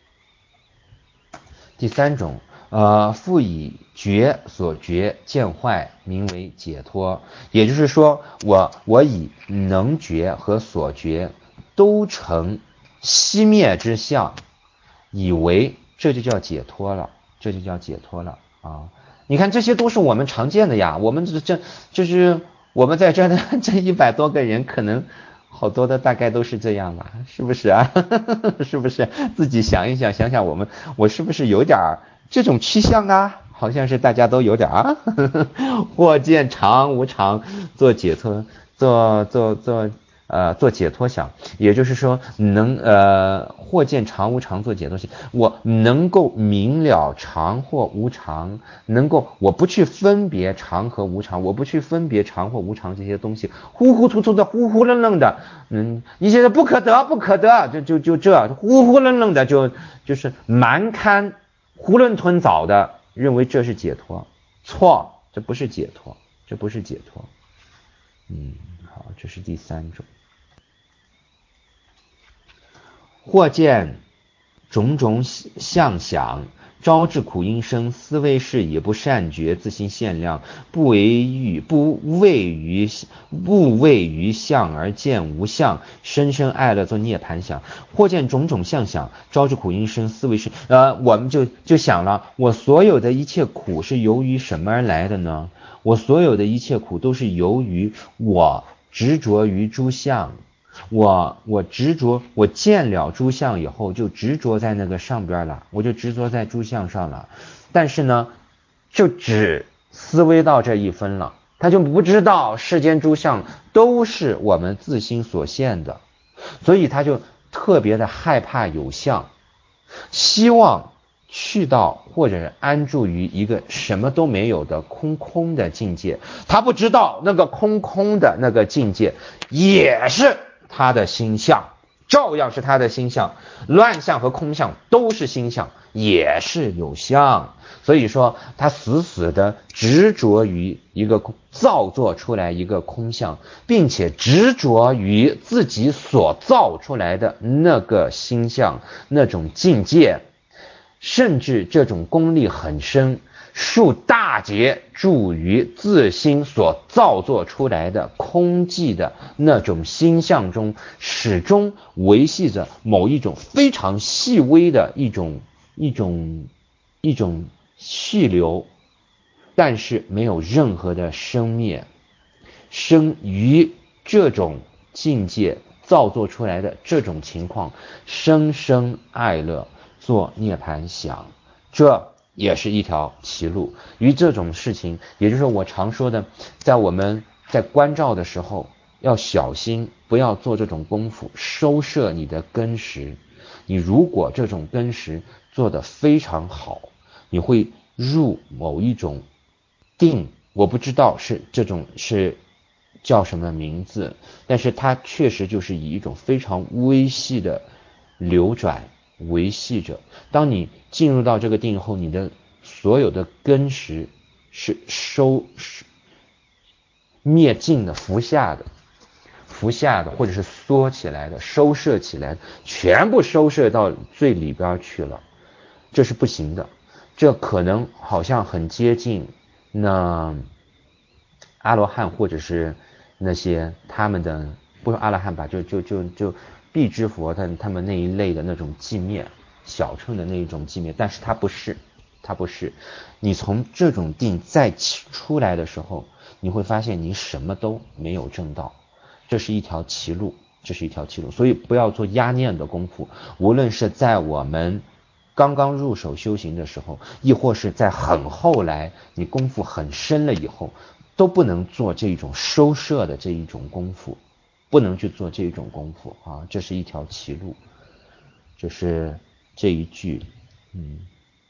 第三种，呃，复以觉所觉见坏，名为解脱。也就是说，我我以能觉和所觉都成熄灭之相，以为这就叫解脱了，这就叫解脱了啊！你看，这些都是我们常见的呀。我们这这就是我们在这的这一百多个人，可能好多的大概都是这样吧，是不是啊？是不是？自己想一想，想想我们，我是不是有点这种趋向啊？好像是大家都有点啊。或见常无常，做解脱，做做做呃做解脱想，也就是说能呃或见常无常做解脱想，我能够明了常或无常，能够我不去分别常和无常，我不去分别常或无常这些东西，糊糊涂涂的糊糊愣愣的，嗯，你现在不可得不可得，就就就这糊糊愣愣的就就是蛮堪囫囵吞枣的认为这是解脱，错，这不是解脱，这不是解脱。嗯，好，这是第三种。或见种种相想，招致苦因生，思维是也不善觉，自心限量，不为于不为于不为于相而见无相，深深爱乐作涅盘想。或见种种相想，招致苦因生，思维是呃，我们就就想了，我所有的一切苦是由于什么而来的呢？我所有的一切苦都是由于我执着于诸相。我我执着，我见了诸相以后就执着在那个上边了，我就执着在诸相上了。但是呢，就只思维到这一分了，他就不知道世间诸相都是我们自心所现的，所以他就特别的害怕有相，希望去到或者是安住于一个什么都没有的空空的境界。他不知道那个空空的那个境界也是他的心相， 照样是他的心相，乱象和空相都是心相，也是有相。所以说他死死的执着于一个造作出来一个空相，并且执着于自己所造出来的那个心相，那种境界，甚至这种功力很深，数大劫住于自心所造作出来的空寂的那种心相中，始终维系着某一种非常细微的一种一种一种细流，但是没有任何的生灭，生于这种境界造作出来的这种情况，生生爱乐做涅槃想，这也是一条歧路。于这种事情，也就是我常说的，在我们在观照的时候要小心，不要做这种功夫，收摄你的根识。你如果这种根识做得非常好，你会入某一种定，我不知道是这种是叫什么名字，但是它确实就是以一种非常微细的流转维系着。当你进入到这个定后，你的所有的根识是收灭尽的、浮下的、浮下的，或者是缩起来的、收摄起来的，全部收摄到最里边去了，这是不行的。这可能好像很接近那阿罗汉或者是那些他们的，不说阿罗汉吧，就就就就必知佛他他们那一类的那种寂灭，小乘的那一种寂灭，但是它不是，它不是。你从这种定再出来的时候，你会发现你什么都没有证到，这是一条歧路，这是一条歧路。所以不要做压念的功夫，无论是在我们刚刚入手修行的时候，亦或是在很后来你功夫很深了以后，都不能做这种收摄的这一种功夫，不能去做这种功夫啊，这是一条歧路。这是这一句，嗯，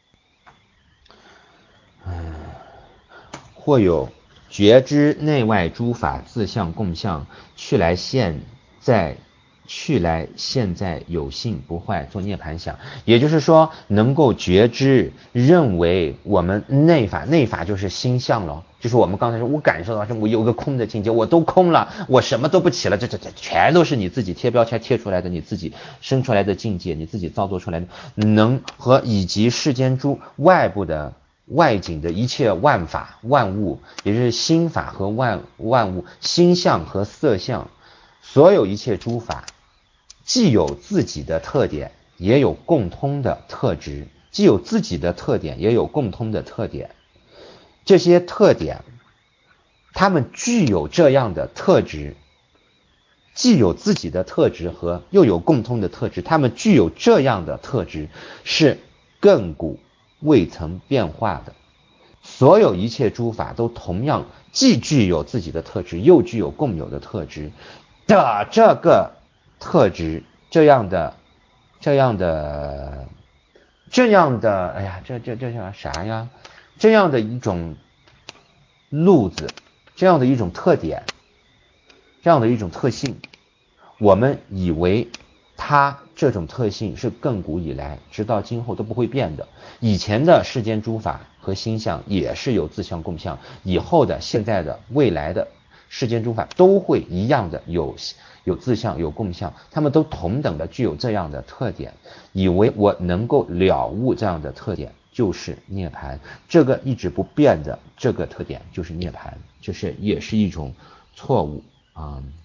嗯，或有觉知内外诸法自相共相，去来现在去来现在有性不坏，做涅槃想。也就是说能够觉知认为我们内法，内法就是心相了，就是我们刚才说我感受到我有个空的境界，我都空了，我什么都不起了，这这这全都是你自己贴标签贴出来的，你自己生出来的境界，你自己造作出来的，能和以及世间诸外部的外境的一切万法万物，也就是心法和万万物，心相和色相，所有一切诸法既有自己的特点，也有共通的特质，既有自己的特点，也有共通的特点。这些特点，它们具有这样的特质，既有自己的特质和又有共通的特质，它们具有这样的特质，是亘古未曾变化的。所有一切诸法都同样既具有自己的特质，又具有共有的特质的这个特质，这样的这样的这样的哎呀这这这叫啥呀，这样的一种路子，这样的一种特点，这样的一种特性，我们以为它这种特性是亘古以来直到今后都不会变的。以前的世间诸法和心相也是有自相共相，以后的现在的未来的世间诸法都会一样的有有自相有共相，他们都同等的具有这样的特点，以为我能够了悟这样的特点就是涅槃，这个一直不变的这个特点就是涅槃，这是也是一种错误啊、嗯。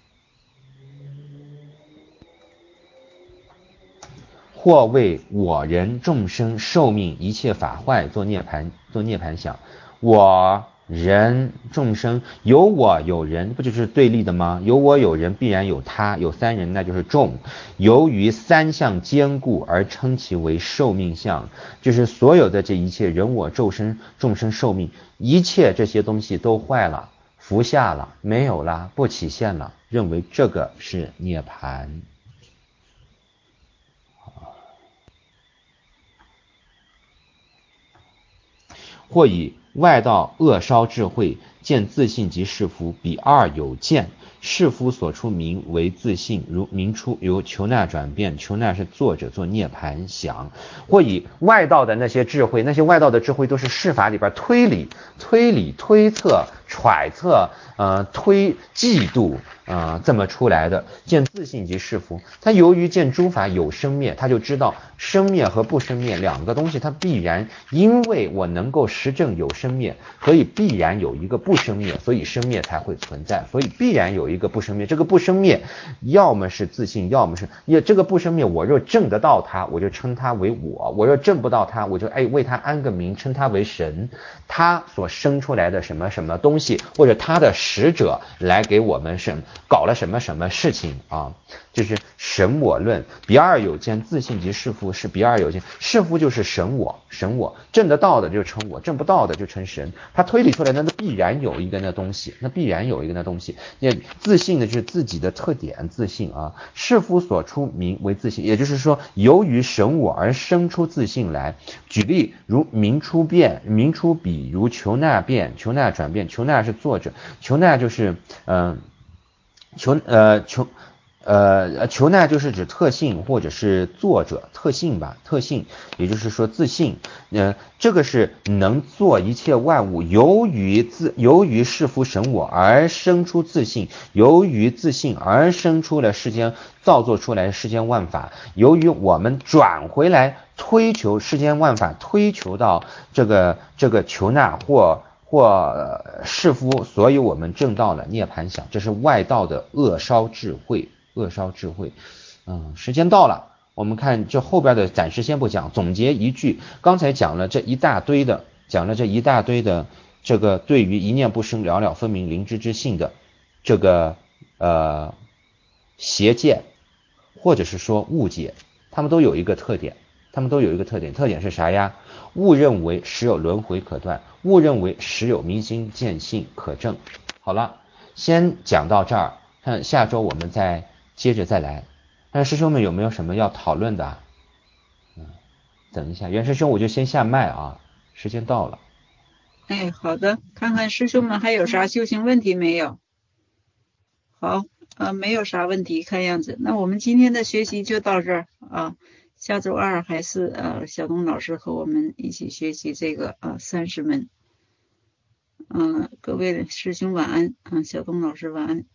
或为我人众生寿命一切法坏，做涅槃做涅槃想。我人众生有我有人，不就是对立的吗？有我有人必然有他，有三人那就是众。由于三相坚固而称其为寿命相，就是所有的这一切人我众生众生寿命，一切这些东西都坏了，浮下了，没有了，不起现了，认为这个是涅槃。或以外道恶烧智慧， 见自性即是夫，彼二有见。是夫所出名为自性，如名出由求那转变，求那是作者做涅盘想。或以外道的那些智慧，那些外道的智慧都是事法里边推理、推理、推测、揣测、呃推嫉妒。呃，这么出来的。见自性即是夫，他由于见诸法有生灭，他就知道生灭和不生灭两个东西，它必然，因为我能够实证有生灭，所以必然有一个不生灭，所以生灭才会存在，所以必然有一个不生灭。这个不生灭，要么是自性，要么是也这个不生灭，我若证得到它，我就称它为我；我若证不到它，我就哎为它安个名，称它为神。它所生出来的什么什么东西，或者它的使者来给我们什搞了什么什么事情啊，就是神我论。彼二有见，自性即是夫，是彼二有见。是夫就是神我，神我证得到的就称我，证不到的就称神。他推理出来的那必然有一个那东西，那必然有一个那东西。那自性的就是自己的特点，自性啊。是夫所出名为自性，也就是说，由于神我而生出自性来。举例如名出变，名出彼，如求那变，求那转变。求那是作者，求那就是嗯。呃求呃求呃求那就是指特性或者是作者特性吧，特性也就是说自性。呃这个是能做一切万物，由于自由于是夫神我而生出自性，由于自性而生出了世间造作出来世间万法，由于我们转回来推求世间万法，推求到这个这个求那或或是夫，所以我们证到了涅盘想。这是外道的恶烧智慧，恶烧智慧。嗯，时间到了，我们看这后边的暂时先不讲，总结一句，刚才讲了这一大堆的，讲了这一大堆的这个对于一念不生了了分明灵知之性的这个呃邪见或者是说误解，他们都有一个特点。他们都有一个特点，特点是啥呀？误认为实有轮回可断，误认为实有明心见性可证。好了，先讲到这儿，看下周我们再接着再来。看师兄们有没有什么要讨论的？嗯，等一下，袁师兄我就先下麦啊，时间到了。 哎，好的，看看师兄们还有啥修行问题没有？好，呃，没有啥问题，看样子。那我们今天的学习就到这儿啊。下周二还是呃小东老师和我们一起学习这个呃三十门。嗯、呃，各位师兄晚安，嗯、呃，小东老师晚安。